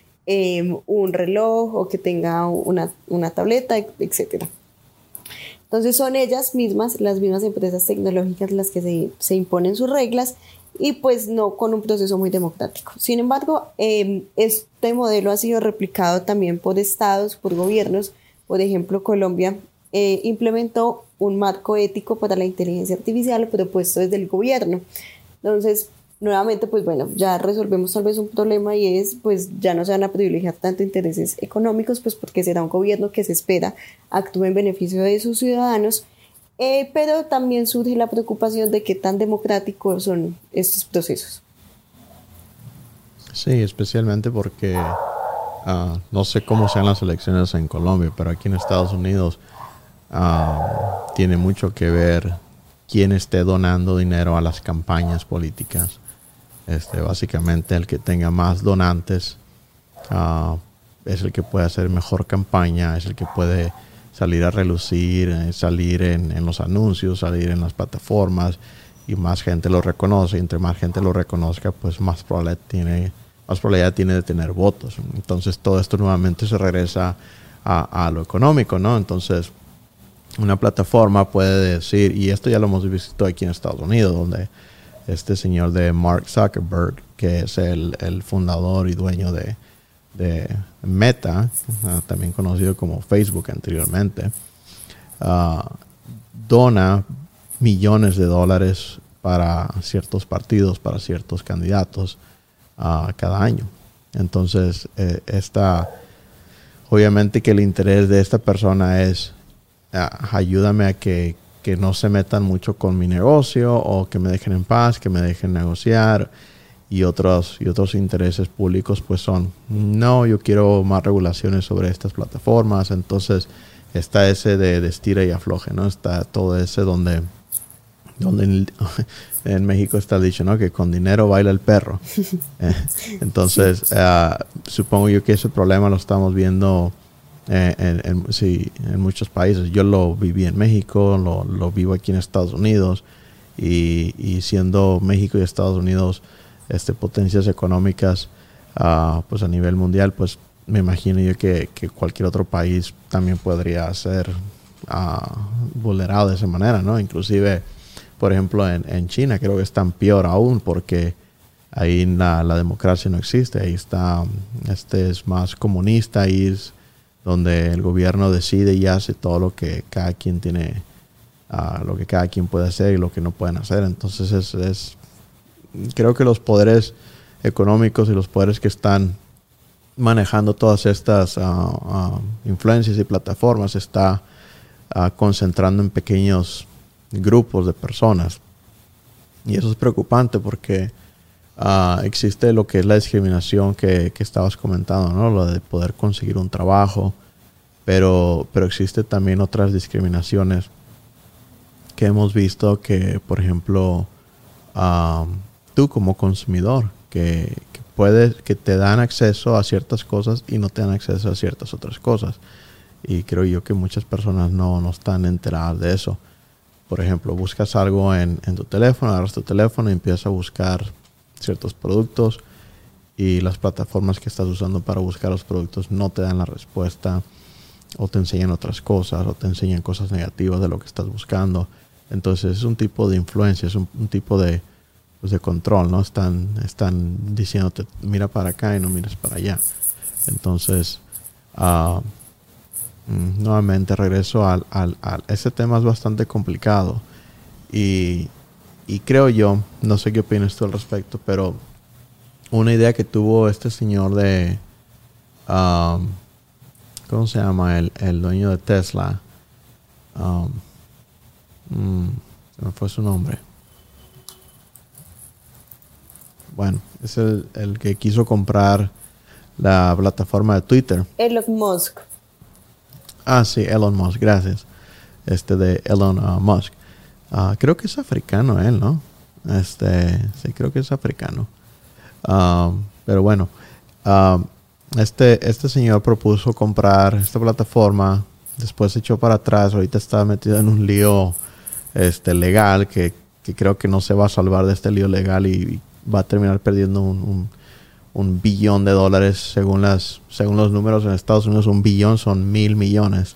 un reloj o que tenga una tableta, etc. Entonces son ellas mismas, las mismas empresas tecnológicas, las que se imponen sus reglas, y pues no con un proceso muy democrático. Sin embargo, este modelo ha sido replicado también por estados, por gobiernos. Por ejemplo, Colombia implementó un marco ético para la inteligencia artificial propuesto desde el gobierno. Entonces, nuevamente, pues bueno, ya resolvemos tal vez un problema, y es, pues ya no se van a privilegiar tanto intereses económicos, pues porque será un gobierno que se espera actúe en beneficio de sus ciudadanos, pero también surge la preocupación de qué tan democráticos son estos procesos. Sí, especialmente porque no sé cómo sean las elecciones en Colombia, pero aquí en Estados Unidos tiene mucho que ver quién esté donando dinero a las campañas políticas. Básicamente el que tenga más donantes es el que puede hacer mejor campaña, es el que puede salir a relucir, salir en los anuncios, salir en las plataformas, y más gente lo reconoce. Y entre más gente lo reconozca, pues más probabilidad tiene de tener votos. Entonces todo esto nuevamente se regresa a lo económico, ¿no? Entonces una plataforma puede decir, y esto ya lo hemos visto aquí en Estados Unidos, donde este señor de Mark Zuckerberg, que es el fundador y dueño de Meta, también conocido como Facebook anteriormente, dona millones de dólares para ciertos partidos, para ciertos candidatos cada año. Entonces, obviamente que el interés de esta persona es ayúdame a que no se metan mucho con mi negocio, o que me dejen en paz, que me dejen negociar, y otros intereses públicos pues son, no, yo quiero más regulaciones sobre estas plataformas. Entonces está ese de estira y afloje, ¿no? Está todo ese donde en México está dicho, ¿no? Que con dinero baila el perro. Entonces supongo yo que ese problema lo estamos viendo en muchos países. Yo lo viví en México, lo vivo aquí en Estados Unidos, y siendo México y Estados Unidos potencias económicas pues a nivel mundial, pues me imagino yo que cualquier otro país también podría ser vulnerado de esa manera, ¿no? Inclusive, por ejemplo, en China creo que están peor aún, porque ahí la democracia no existe. Ahí está, es más comunista, ahí es donde el gobierno decide y hace todo lo que cada quien tiene, lo que cada quien puede hacer y lo que no pueden hacer. Entonces es creo que los poderes económicos y los poderes que están manejando todas estas influencias y plataformas se está concentrando en pequeños grupos de personas. Y eso es preocupante porque existe lo que es la discriminación que estabas comentando, ¿no? Lo de poder conseguir un trabajo, pero existe también otras discriminaciones que hemos visto que, por ejemplo, tú como consumidor, que te dan acceso a ciertas cosas y no te dan acceso a ciertas otras cosas. Y creo yo que muchas personas no están enteradas de eso. Por ejemplo, buscas algo en tu teléfono, agarras tu teléfono y empiezas a buscar ciertos productos y las plataformas que estás usando para buscar los productos no te dan la respuesta, o te enseñan otras cosas, o te enseñan cosas negativas de lo que estás buscando. Entonces es un tipo de influencia, es un tipo de control, ¿no? Están diciéndote, mira para acá y no mires para allá. Entonces, nuevamente regreso al ese tema es bastante complicado y creo yo, no sé qué opinas tú al respecto, pero una idea que tuvo este señor de ¿cómo se llama? El dueño de Tesla, se me fue su nombre. Bueno, es el que quiso comprar la plataforma de Twitter. Elon Musk. Sí, Elon Musk, gracias. De Elon Musk. Creo que es africano él, ¿no? Sí, creo que es africano. Pero bueno, este señor propuso comprar esta plataforma, después se echó para atrás, ahorita está metido en un lío legal que creo que no se va a salvar de este lío legal y va a terminar perdiendo un billón de dólares según los números en Estados Unidos. Un billón son 1,000 millones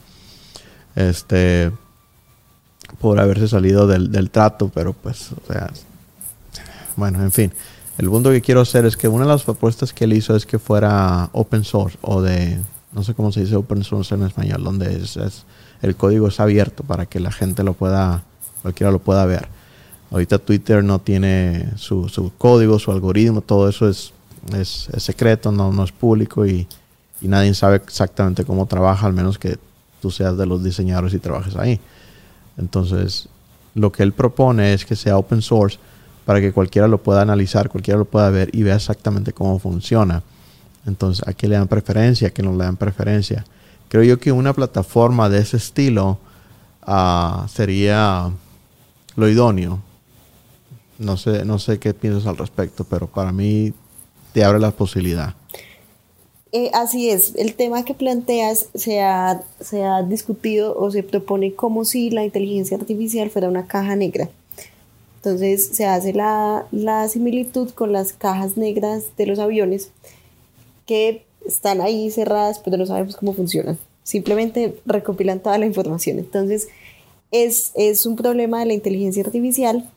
por haberse salido del trato, pero pues, o sea, bueno, en fin, el punto que quiero hacer es que una de las propuestas que él hizo es que fuera open source, o no sé cómo se dice open source en español, donde el código es abierto para que la gente cualquiera lo pueda ver. Ahorita Twitter no tiene su código, su algoritmo, todo eso es secreto, no es público y nadie sabe exactamente cómo trabaja, al menos que tú seas de los diseñadores y trabajes ahí. Entonces, lo que él propone es que sea open source para que cualquiera lo pueda analizar, cualquiera lo pueda ver y vea exactamente cómo funciona. Entonces, ¿a qué le dan preferencia? ¿A qué no le dan preferencia? Creo yo que una plataforma de ese estilo sería lo idóneo. No sé qué piensas al respecto, pero para mí te abre la posibilidad. Así es, el tema que planteas se ha discutido o se propone como si la inteligencia artificial fuera una caja negra. Entonces se hace la similitud con las cajas negras de los aviones que están ahí cerradas, pero no sabemos cómo funcionan. Simplemente recopilan toda la información. Entonces es un problema de la inteligencia artificial.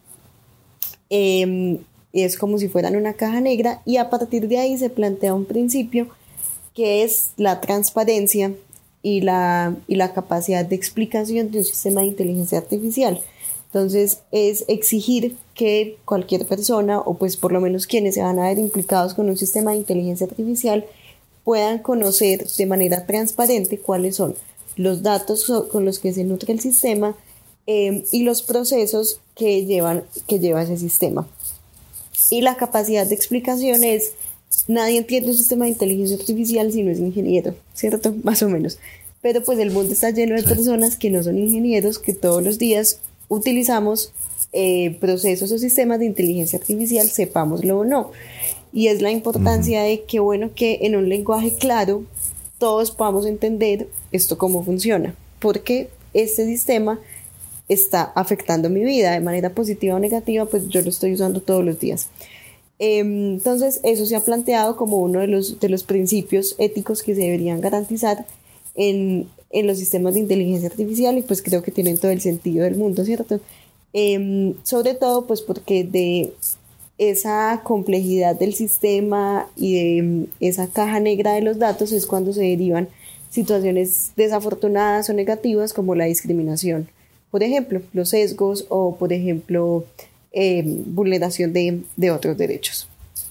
Es como si fueran una caja negra y a partir de ahí se plantea un principio que es la transparencia y la capacidad de explicación de un sistema de inteligencia artificial. Entonces es exigir que cualquier persona, o pues por lo menos quienes se van a ver implicados con un sistema de inteligencia artificial, puedan conocer de manera transparente cuáles son los datos con los que se nutre el sistema y los procesos que lleva ese sistema. Y la capacidad de explicación es: nadie entiende un sistema de inteligencia artificial si no es ingeniero, ¿cierto? Más o menos. Pero pues el mundo está lleno de personas que no son ingenieros, que todos los días utilizamos procesos o sistemas de inteligencia artificial, sepámoslo o no. Y es la importancia de que, bueno, que en un lenguaje claro todos podamos entender esto cómo funciona, porque este sistema está afectando mi vida de manera positiva o negativa, pues yo lo estoy usando todos los días. Entonces eso se ha planteado como uno de los principios éticos que se deberían garantizar en los sistemas de inteligencia artificial, y pues creo que tienen todo el sentido del mundo, ¿cierto? Sobre todo pues porque de esa complejidad del sistema y de esa caja negra de los datos es cuando se derivan situaciones desafortunadas o negativas como la discriminación, por ejemplo, los sesgos, o por ejemplo vulneración de otros derechos.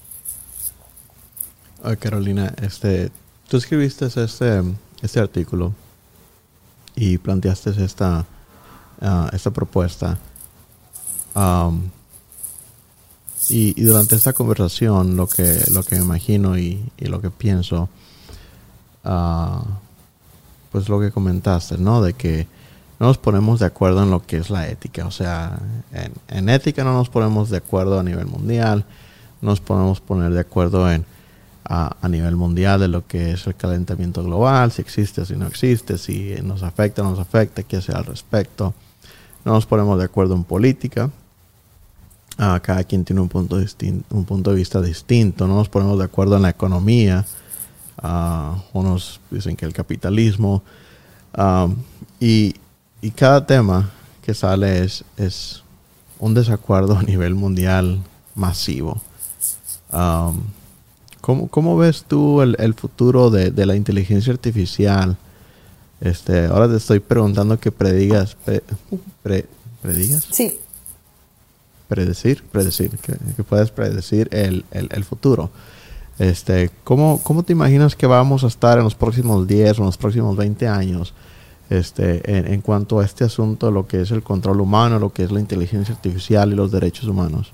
Carolina, tú escribiste este artículo y planteaste esta propuesta. Y durante esta conversación lo que me imagino y lo que pienso, pues lo que comentaste, ¿no? De que no nos ponemos de acuerdo en lo que es la ética. O sea, en ética no nos ponemos de acuerdo a nivel mundial. No nos podemos poner de acuerdo a nivel mundial de lo que es el calentamiento global, si existe o si no existe, si nos afecta o no nos afecta, qué hacer al respecto. No nos ponemos de acuerdo en política. Cada quien tiene un punto de vista distinto. No nos ponemos de acuerdo en la economía. Unos dicen que el capitalismo. Y cada tema que sale es un desacuerdo a nivel mundial masivo. ¿Cómo ves tú el futuro de la inteligencia artificial? Ahora te estoy preguntando que predigas. ¿Predigas? Sí. Predecir, que puedes predecir el futuro. ¿Cómo te imaginas que vamos a estar en los próximos 10 o en los próximos 20 años en cuanto a este asunto, lo que es el control humano, lo que es la inteligencia artificial y los derechos humanos?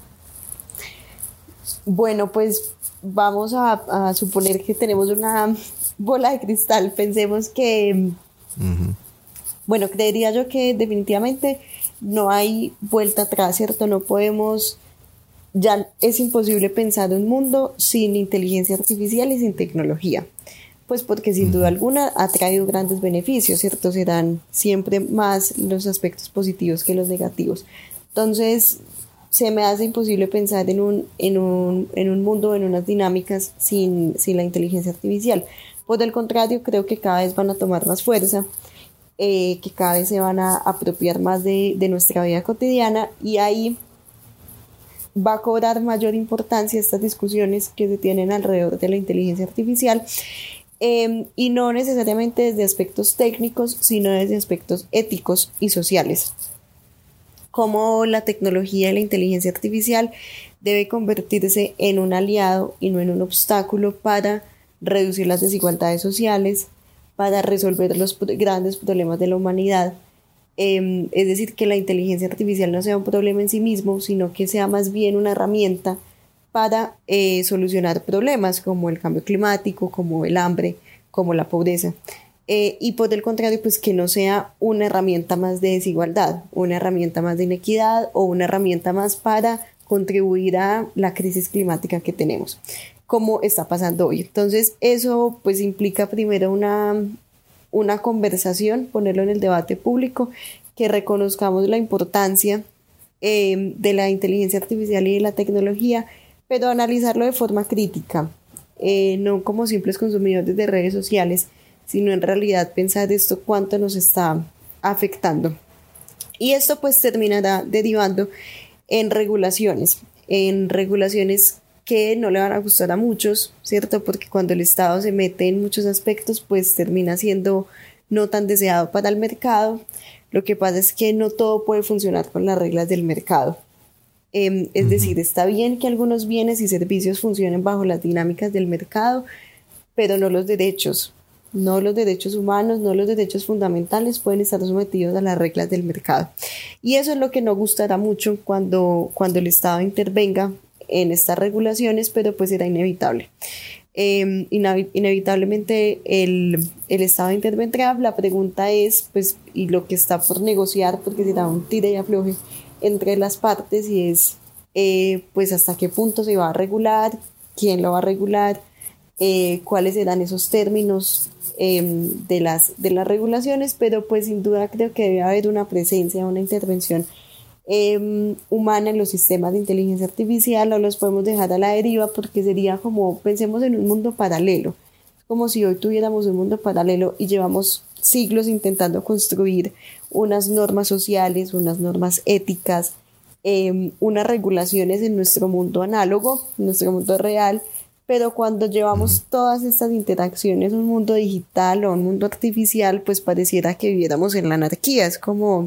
Bueno, pues vamos a suponer que tenemos una bola de cristal. Pensemos que, bueno, creería yo que definitivamente no hay vuelta atrás, ¿cierto? No podemos, ya es imposible pensar un mundo sin inteligencia artificial y sin tecnología. Pues porque sin duda alguna ha traído grandes beneficios, ¿cierto? Serán siempre más los aspectos positivos que los negativos. Entonces, se me hace imposible pensar en un mundo, en unas dinámicas sin la inteligencia artificial. Por el contrario, creo que cada vez van a tomar más fuerza, que cada vez se van a apropiar más de nuestra vida cotidiana, y ahí va a cobrar mayor importancia estas discusiones que se tienen alrededor de la inteligencia artificial, y no necesariamente desde aspectos técnicos, sino desde aspectos éticos y sociales. Cómo la tecnología y la inteligencia artificial debe convertirse en un aliado y no en un obstáculo para reducir las desigualdades sociales, para resolver los grandes problemas de la humanidad. Es decir, que la inteligencia artificial no sea un problema en sí mismo, sino que sea más bien una herramienta para solucionar problemas como el cambio climático, como el hambre, como la pobreza. Y por el contrario, pues que no sea una herramienta más de desigualdad, una herramienta más de inequidad o una herramienta más para contribuir a la crisis climática que tenemos, como está pasando hoy. Entonces eso pues implica primero una conversación, ponerlo en el debate público, que reconozcamos la importancia de la inteligencia artificial y de la tecnología, pero analizarlo de forma crítica, no como simples consumidores de redes sociales, sino en realidad pensar esto cuánto nos está afectando. Y esto pues terminará derivando en regulaciones que no le van a gustar a muchos, ¿cierto? Porque cuando el Estado se mete en muchos aspectos, pues termina siendo no tan deseado para el mercado. Lo que pasa es que no todo puede funcionar con las reglas del mercado. Es decir, está bien que algunos bienes y servicios funcionen bajo las dinámicas del mercado, pero no los derechos humanos, no los derechos fundamentales pueden estar sometidos a las reglas del mercado. Y eso es lo que no gustará mucho cuando el Estado intervenga en estas regulaciones, pero pues será inevitable. Inevitablemente el Estado intervendrá. La pregunta es, pues, y lo que está por negociar, porque será un tire y afloje entre las partes, y es pues hasta qué punto se va a regular, quién lo va a regular, cuáles serán esos términos de las regulaciones, pero pues sin duda creo que debe haber una presencia, una intervención humana en los sistemas de inteligencia artificial. No los podemos dejar a la deriva, porque sería como, pensemos en un mundo paralelo, como si hoy tuviéramos un mundo paralelo y llevamos siglos intentando construir unas normas sociales, unas normas éticas, unas regulaciones en nuestro mundo análogo, en nuestro mundo real, pero cuando llevamos todas estas interacciones a un mundo digital o a un mundo artificial, pues pareciera que viviéramos en la anarquía. Es como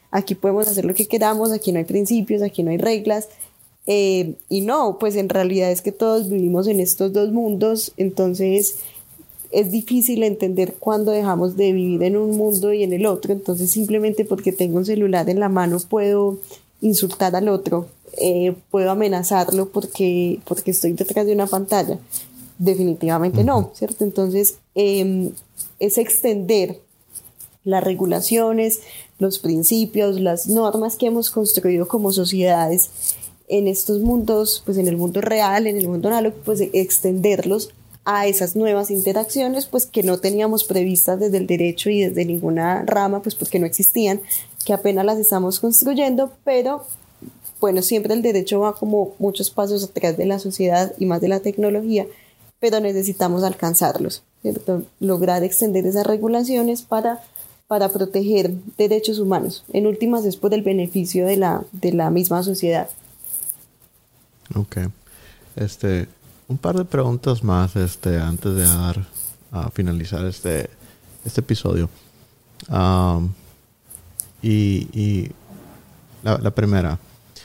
aquí podemos hacer lo que queramos, aquí no hay principios, aquí no hay reglas. Y no, pues en realidad es que todos vivimos en estos dos mundos, entonces es difícil entender cuándo dejamos de vivir en un mundo y en el otro. Entonces simplemente porque tengo un celular en la mano puedo insultar al otro, puedo amenazarlo porque estoy detrás de una pantalla. Definitivamente no, ¿cierto? Entonces es extender las regulaciones, los principios, las normas que hemos construido como sociedades en estos mundos, pues en el mundo real, en el mundo análogo, pues extenderlos a esas nuevas interacciones, pues que no teníamos previstas desde el derecho y desde ninguna rama, pues porque no existían, que apenas las estamos construyendo, pero bueno, siempre el derecho va como muchos pasos atrás de la sociedad y más de la tecnología, pero necesitamos alcanzarlos, ¿cierto? Lograr extender esas regulaciones para proteger derechos humanos. En últimas es por el beneficio de la misma sociedad. Ok. Un par de preguntas más antes de finalizar este episodio. Y la primera.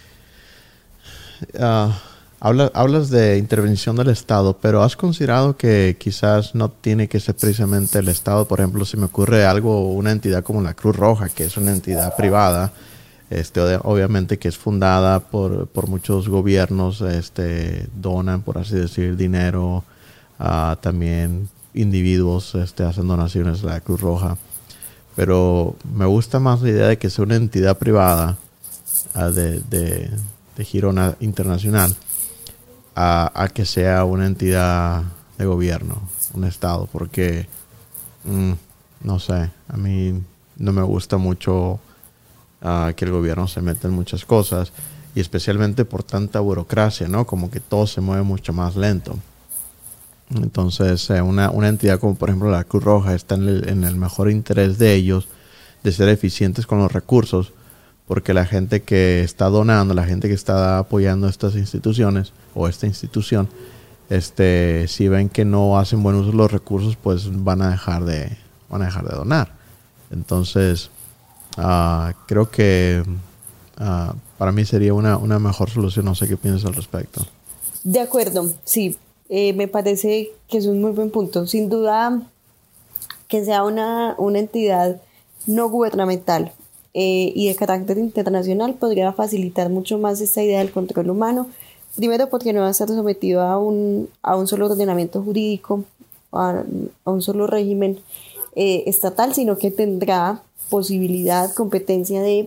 Hablas de intervención del Estado, pero ¿has considerado que quizás no tiene que ser precisamente el Estado? Por ejemplo, si me ocurre una entidad como la Cruz Roja, que es una entidad privada, obviamente que es fundada por muchos gobiernos, donan, por así decir, dinero, también individuos hacen donaciones a la Cruz Roja. Pero me gusta más la idea de que sea una entidad privada de giro internacional a que sea una entidad de gobierno, un Estado, porque no sé, a mí no me gusta mucho que el gobierno se meta en muchas cosas, y especialmente por tanta burocracia, ¿no? Como que todo se mueve mucho más lento. Entonces, una entidad como por ejemplo la Cruz Roja está en el mejor interés de ellos de ser eficientes con los recursos, porque la gente que está donando, la gente que está apoyando estas instituciones o esta institución, si ven que no hacen buen uso de los recursos, pues van a dejar de donar. Entonces, creo que para mí sería una mejor solución. No sé qué piensas al respecto. De acuerdo, sí. Me parece que es un muy buen punto. Sin duda, que sea una entidad no gubernamental y de carácter internacional podría facilitar mucho más esta idea del control humano. Primero porque no va a estar sometido a un solo ordenamiento jurídico, a un solo régimen estatal, sino que tendrá posibilidad, competencia de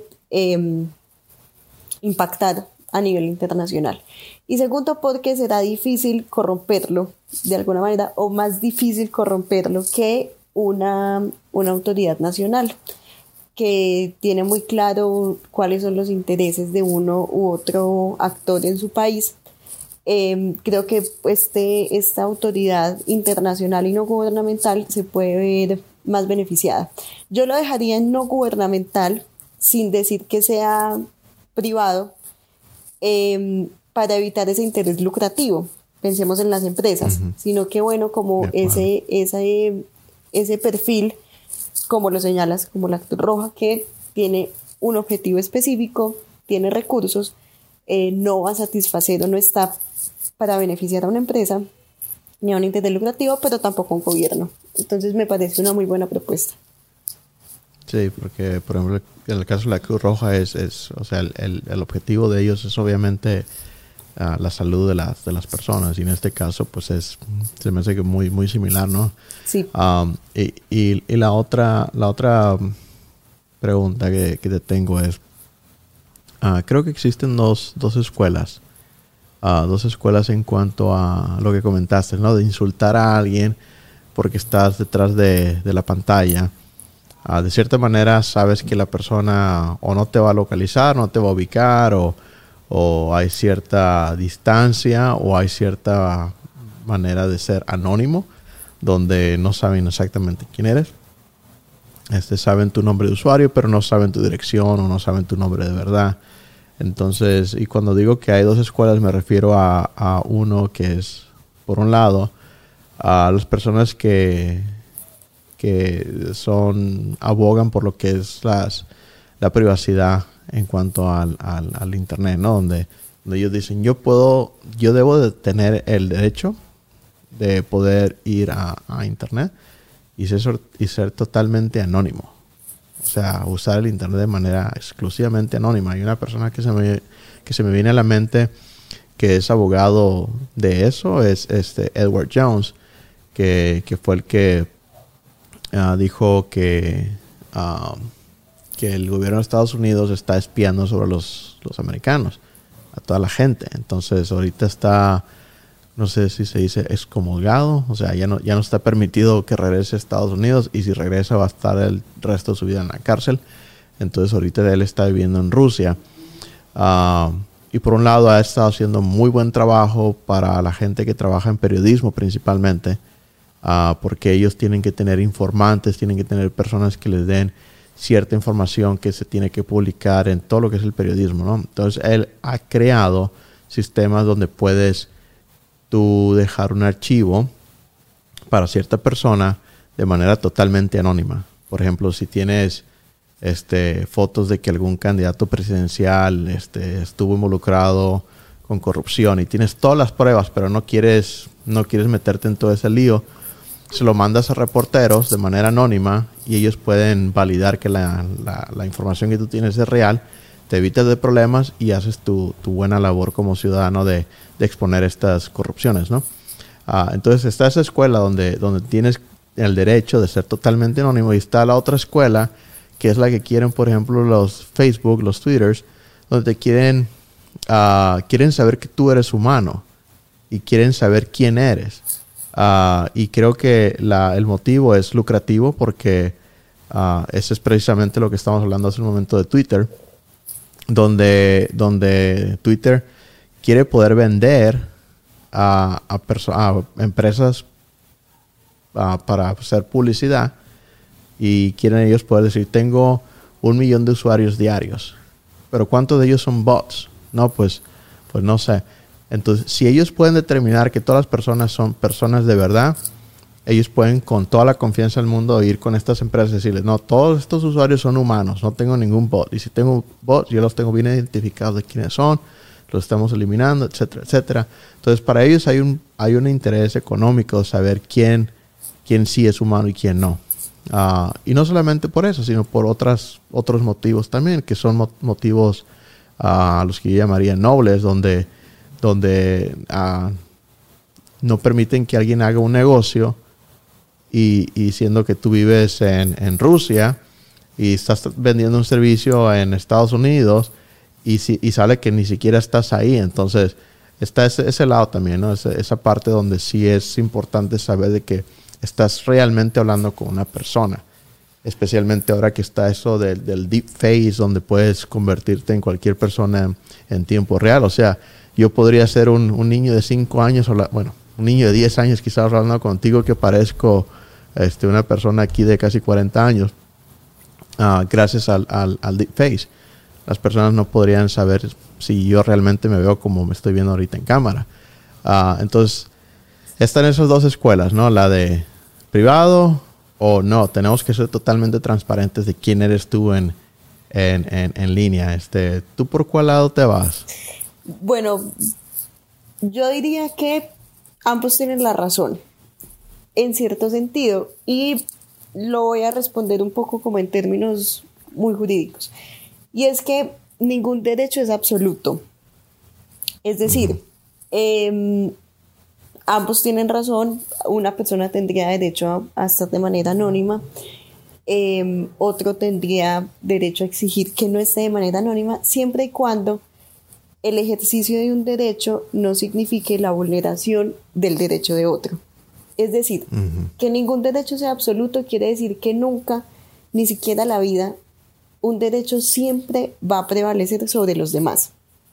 impactar a nivel internacional. Y segundo, porque será difícil corromperlo de alguna manera, o más difícil corromperlo que una autoridad nacional que tiene muy claro cuáles son los intereses de uno u otro actor en su país. Creo que esta autoridad internacional y no gubernamental se puede ver más beneficiada. Yo lo dejaría en no gubernamental, sin decir que sea privado, para evitar ese interés lucrativo. Pensemos en las empresas, sino que bueno, como ese perfil, como lo señalas, como la Cruz Roja, que tiene un objetivo específico, tiene recursos, no va a satisfacer o no está para beneficiar a una empresa ni a un interés lucrativo, pero tampoco a un gobierno. Entonces me parece una muy buena propuesta. Sí, porque por ejemplo en el caso de la Cruz Roja o sea, el objetivo de ellos es obviamente la salud de las personas, y en este caso pues se me hace que muy muy similar, ¿no? Sí. Y la otra pregunta que te tengo es, creo que existen dos escuelas en cuanto a lo que comentaste, ¿no? De insultar a alguien porque estás detrás de la pantalla. De cierta manera sabes que la persona o no te va a localizar, no te va a ubicar, o hay cierta distancia, o hay cierta manera de ser anónimo, donde no saben exactamente quién eres. Saben tu nombre de usuario, pero no saben tu dirección o no saben tu nombre de verdad. Entonces, y cuando digo que hay dos escuelas, me refiero a uno que es, por un lado, a las personas que abogan por lo que es la privacidad en cuanto al Internet, ¿no? Donde ellos dicen, yo debo de tener el derecho de poder ir a Internet y ser totalmente anónimo. O sea, usar el Internet de manera exclusivamente anónima. Hay una persona que se me viene a la mente que es abogado de eso, es Edward Jones, que fue el que dijo que el gobierno de Estados Unidos está espiando sobre los americanos, a toda la gente. Entonces ahorita está, no sé si se dice excomulgado, o sea, ya no está permitido que regrese a Estados Unidos, y si regresa va a estar el resto de su vida en la cárcel. Entonces ahorita él está viviendo en Rusia. Y por un lado ha estado haciendo muy buen trabajo para la gente que trabaja en periodismo principalmente, porque ellos tienen que tener informantes, tienen que tener personas que les den cierta información que se tiene que publicar en todo lo que es el periodismo, ¿no? Entonces él ha creado sistemas donde puedes tú dejar un archivo para cierta persona de manera totalmente anónima. Por ejemplo, si tienes fotos de que algún candidato presidencial estuvo involucrado con corrupción y tienes todas las pruebas, pero no quieres meterte en todo ese lío, se lo mandas a reporteros de manera anónima y ellos pueden validar que la información que tú tienes es real, te evitas de problemas y haces tu buena labor como ciudadano de exponer estas corrupciones, ¿no? Entonces está esa escuela donde tienes el derecho de ser totalmente anónimo, y está la otra escuela que es la que quieren, por ejemplo, los Facebook, los Twitters, donde quieren saber que tú eres humano y quieren saber quién eres. Y creo que el motivo es lucrativo, porque eso es precisamente lo que estamos hablando hace un momento de Twitter, donde Twitter quiere poder vender a empresas para hacer publicidad, y quieren ellos poder decir, tengo 1 millón de usuarios diarios, pero ¿cuántos de ellos son bots? No, pues no sé. Entonces, si ellos pueden determinar que todas las personas son personas de verdad, ellos pueden con toda la confianza del mundo ir con estas empresas y decirles, no, todos estos usuarios son humanos, no tengo ningún bot. Y si tengo bots, yo los tengo bien identificados de quiénes son, los estamos eliminando, etcétera, etcétera. Entonces, para ellos hay un interés económico de saber quién sí es humano y quién no. Y no solamente por eso, sino por otros motivos también, que son motivos a los que yo llamaría nobles, donde no permiten que alguien haga un negocio y siendo que tú vives en Rusia y estás vendiendo un servicio en Estados Unidos y sale que ni siquiera estás ahí. Entonces está ese lado también, ¿no? Esa parte donde sí es importante saber de que estás realmente hablando con una persona, especialmente ahora que está eso del deep face, donde puedes convertirte en cualquier persona en tiempo real. O sea, yo podría ser un niño de 5 años, un niño de 10 años quizás hablando contigo, que parezco una persona aquí de casi 40 años, gracias al deep face. Las personas no podrían saber si yo realmente me veo como me estoy viendo ahorita en cámara. Entonces, están esas dos escuelas, ¿no? La de privado o no. Tenemos que ser totalmente transparentes de quién eres tú en línea. ¿Tú por cuál lado te vas? Bueno, yo diría que ambos tienen la razón, en cierto sentido, y lo voy a responder un poco como en términos muy jurídicos. Y es que ningún derecho es absoluto. Es decir, ambos tienen razón. Una persona tendría derecho a estar de manera anónima. Otro tendría derecho a exigir que no esté de manera anónima, siempre y cuando el ejercicio de un derecho no signifique la vulneración del derecho de otro. Es decir, que ningún derecho sea absoluto quiere decir que nunca, ni siquiera la vida, un derecho siempre va a prevalecer sobre los demás.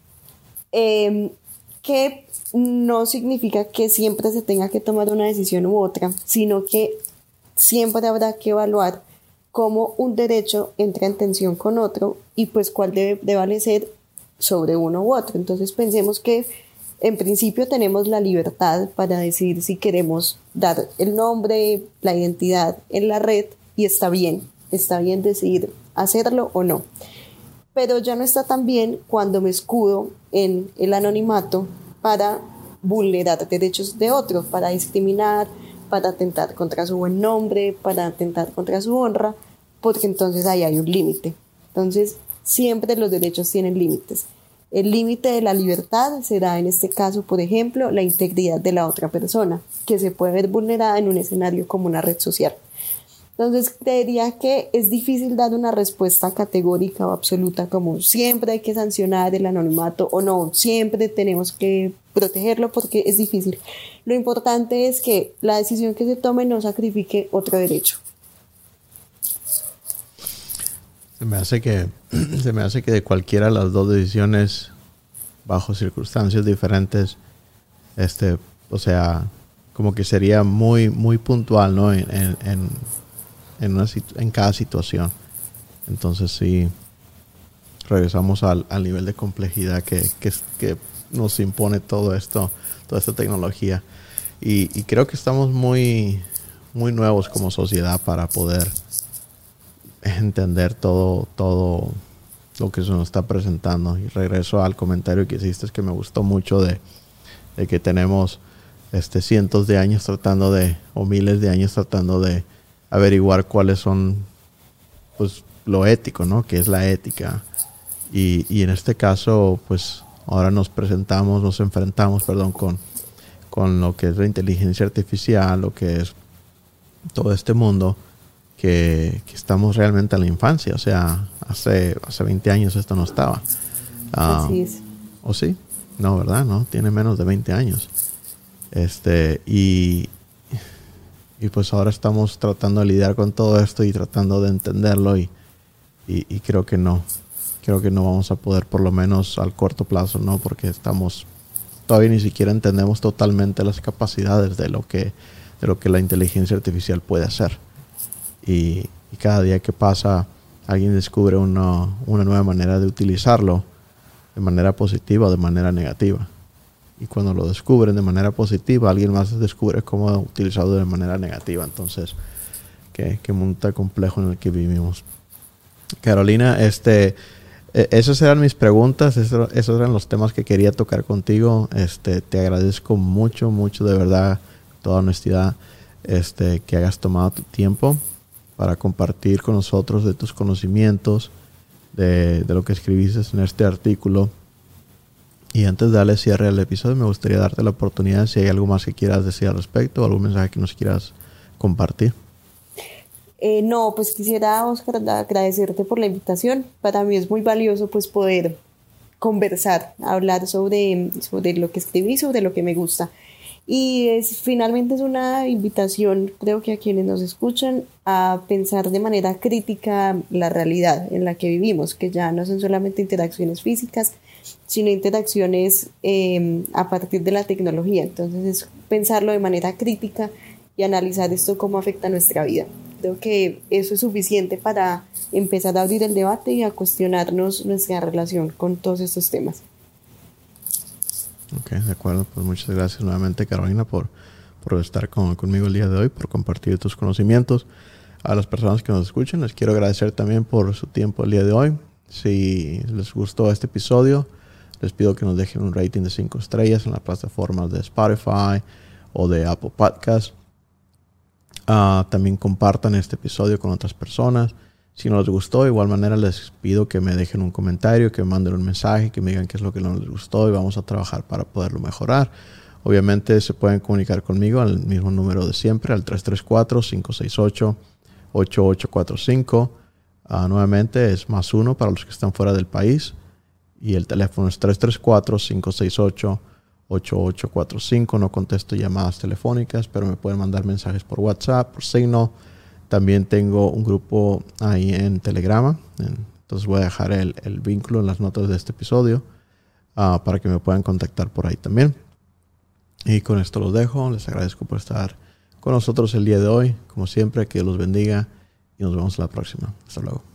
Que no significa que siempre se tenga que tomar una decisión u otra, sino que siempre habrá que evaluar cómo un derecho entra en tensión con otro y pues cuál debe prevalecer sobre uno u otro. Entonces pensemos que en principio tenemos la libertad para decidir si queremos dar el nombre, la identidad en la red, y está bien decidir hacerlo o no. Pero ya no está tan bien cuando me escudo en el anonimato para vulnerar derechos de otros, para discriminar, para atentar contra su buen nombre, para atentar contra su honra, porque entonces ahí hay un límite. Entonces, siempre los derechos tienen límites. El límite de la libertad será en este caso, por ejemplo, la integridad de la otra persona, que se puede ver vulnerada en un escenario como una red social. Entonces, creería que es difícil dar una respuesta categórica o absoluta como siempre hay que sancionar el anonimato o no, siempre tenemos que protegerlo, porque es difícil. Lo importante es que la decisión que se tome no sacrifique otro derecho. Se me hace que de cualquiera de las dos decisiones, bajo circunstancias diferentes, o sea, como que sería muy, muy puntual, ¿no? En cada situación. Entonces sí, regresamos al nivel de complejidad que nos impone todo esto, toda esta tecnología. Y creo que estamos muy, muy nuevos como sociedad para poder entender todo lo que se nos está presentando. Y regreso al comentario que hiciste, es que me gustó mucho de que tenemos cientos de años o miles de años tratando de averiguar cuáles son, pues, lo ético, ¿no? Que es la ética. Y en este caso, pues, ahora nos enfrentamos con lo que es la inteligencia artificial, lo que es todo este mundo que estamos realmente en la infancia. O sea, hace 20 años esto no estaba. Así es. ¿O sí? No, ¿verdad? No, tiene menos de 20 años. Y pues ahora estamos tratando de lidiar con todo esto y tratando de entenderlo y creo que no vamos a poder, por lo menos al corto plazo, ¿no? Porque todavía ni siquiera entendemos totalmente las capacidades de lo que la inteligencia artificial puede hacer. Y cada día que pasa, alguien descubre una nueva manera de utilizarlo, de manera positiva o de manera negativa. Y cuando lo descubren de manera positiva, alguien más descubre cómo utilizarlo de manera negativa. Entonces, qué mundo tan complejo en el que vivimos. Carolina, esas eran mis preguntas, esos eran los temas que quería tocar contigo. Te agradezco mucho, mucho, de verdad, toda honestidad, que hayas tomado tu tiempo para compartir con nosotros de tus conocimientos, de lo que escribiste en este artículo. Y antes de darle cierre al episodio, me gustaría darte la oportunidad, si hay algo más que quieras decir al respecto, o algún mensaje que nos quieras compartir. No, pues quisiera, Oscar, agradecerte por la invitación. Para mí es muy valioso, pues, poder conversar, hablar sobre lo que escribí, sobre lo que me gusta. Y finalmente es una invitación, creo que a quienes nos escuchan, a pensar de manera crítica la realidad en la que vivimos, que ya no son solamente interacciones físicas, sino interacciones a partir de la tecnología. Entonces es pensarlo de manera crítica y analizar esto cómo afecta a nuestra vida. Creo que eso es suficiente para empezar a abrir el debate y a cuestionarnos nuestra relación con todos estos temas. Ok, de acuerdo. Pues muchas gracias nuevamente, Carolina, por estar conmigo el día de hoy, por compartir tus conocimientos. A las personas que nos escuchan, les quiero agradecer también por su tiempo el día de hoy. Si les gustó este episodio, les pido que nos dejen un rating de 5 estrellas en las plataformas de Spotify o de Apple Podcasts. También compartan este episodio con otras personas. Si no les gustó, de igual manera les pido que me dejen un comentario, que me manden un mensaje, que me digan qué es lo que no les gustó y vamos a trabajar para poderlo mejorar. Obviamente se pueden comunicar conmigo al mismo número de siempre, al 334-568-8845. Nuevamente es +1 para los que están fuera del país y el teléfono es 334-568-8845. No contesto llamadas telefónicas, pero me pueden mandar mensajes por WhatsApp, por Signal. También tengo un grupo ahí en Telegrama. Entonces voy a dejar el vínculo en las notas de este episodio para que me puedan contactar por ahí también. Y con esto los dejo. Les agradezco por estar con nosotros el día de hoy. Como siempre, que Dios los bendiga y nos vemos la próxima. Hasta luego.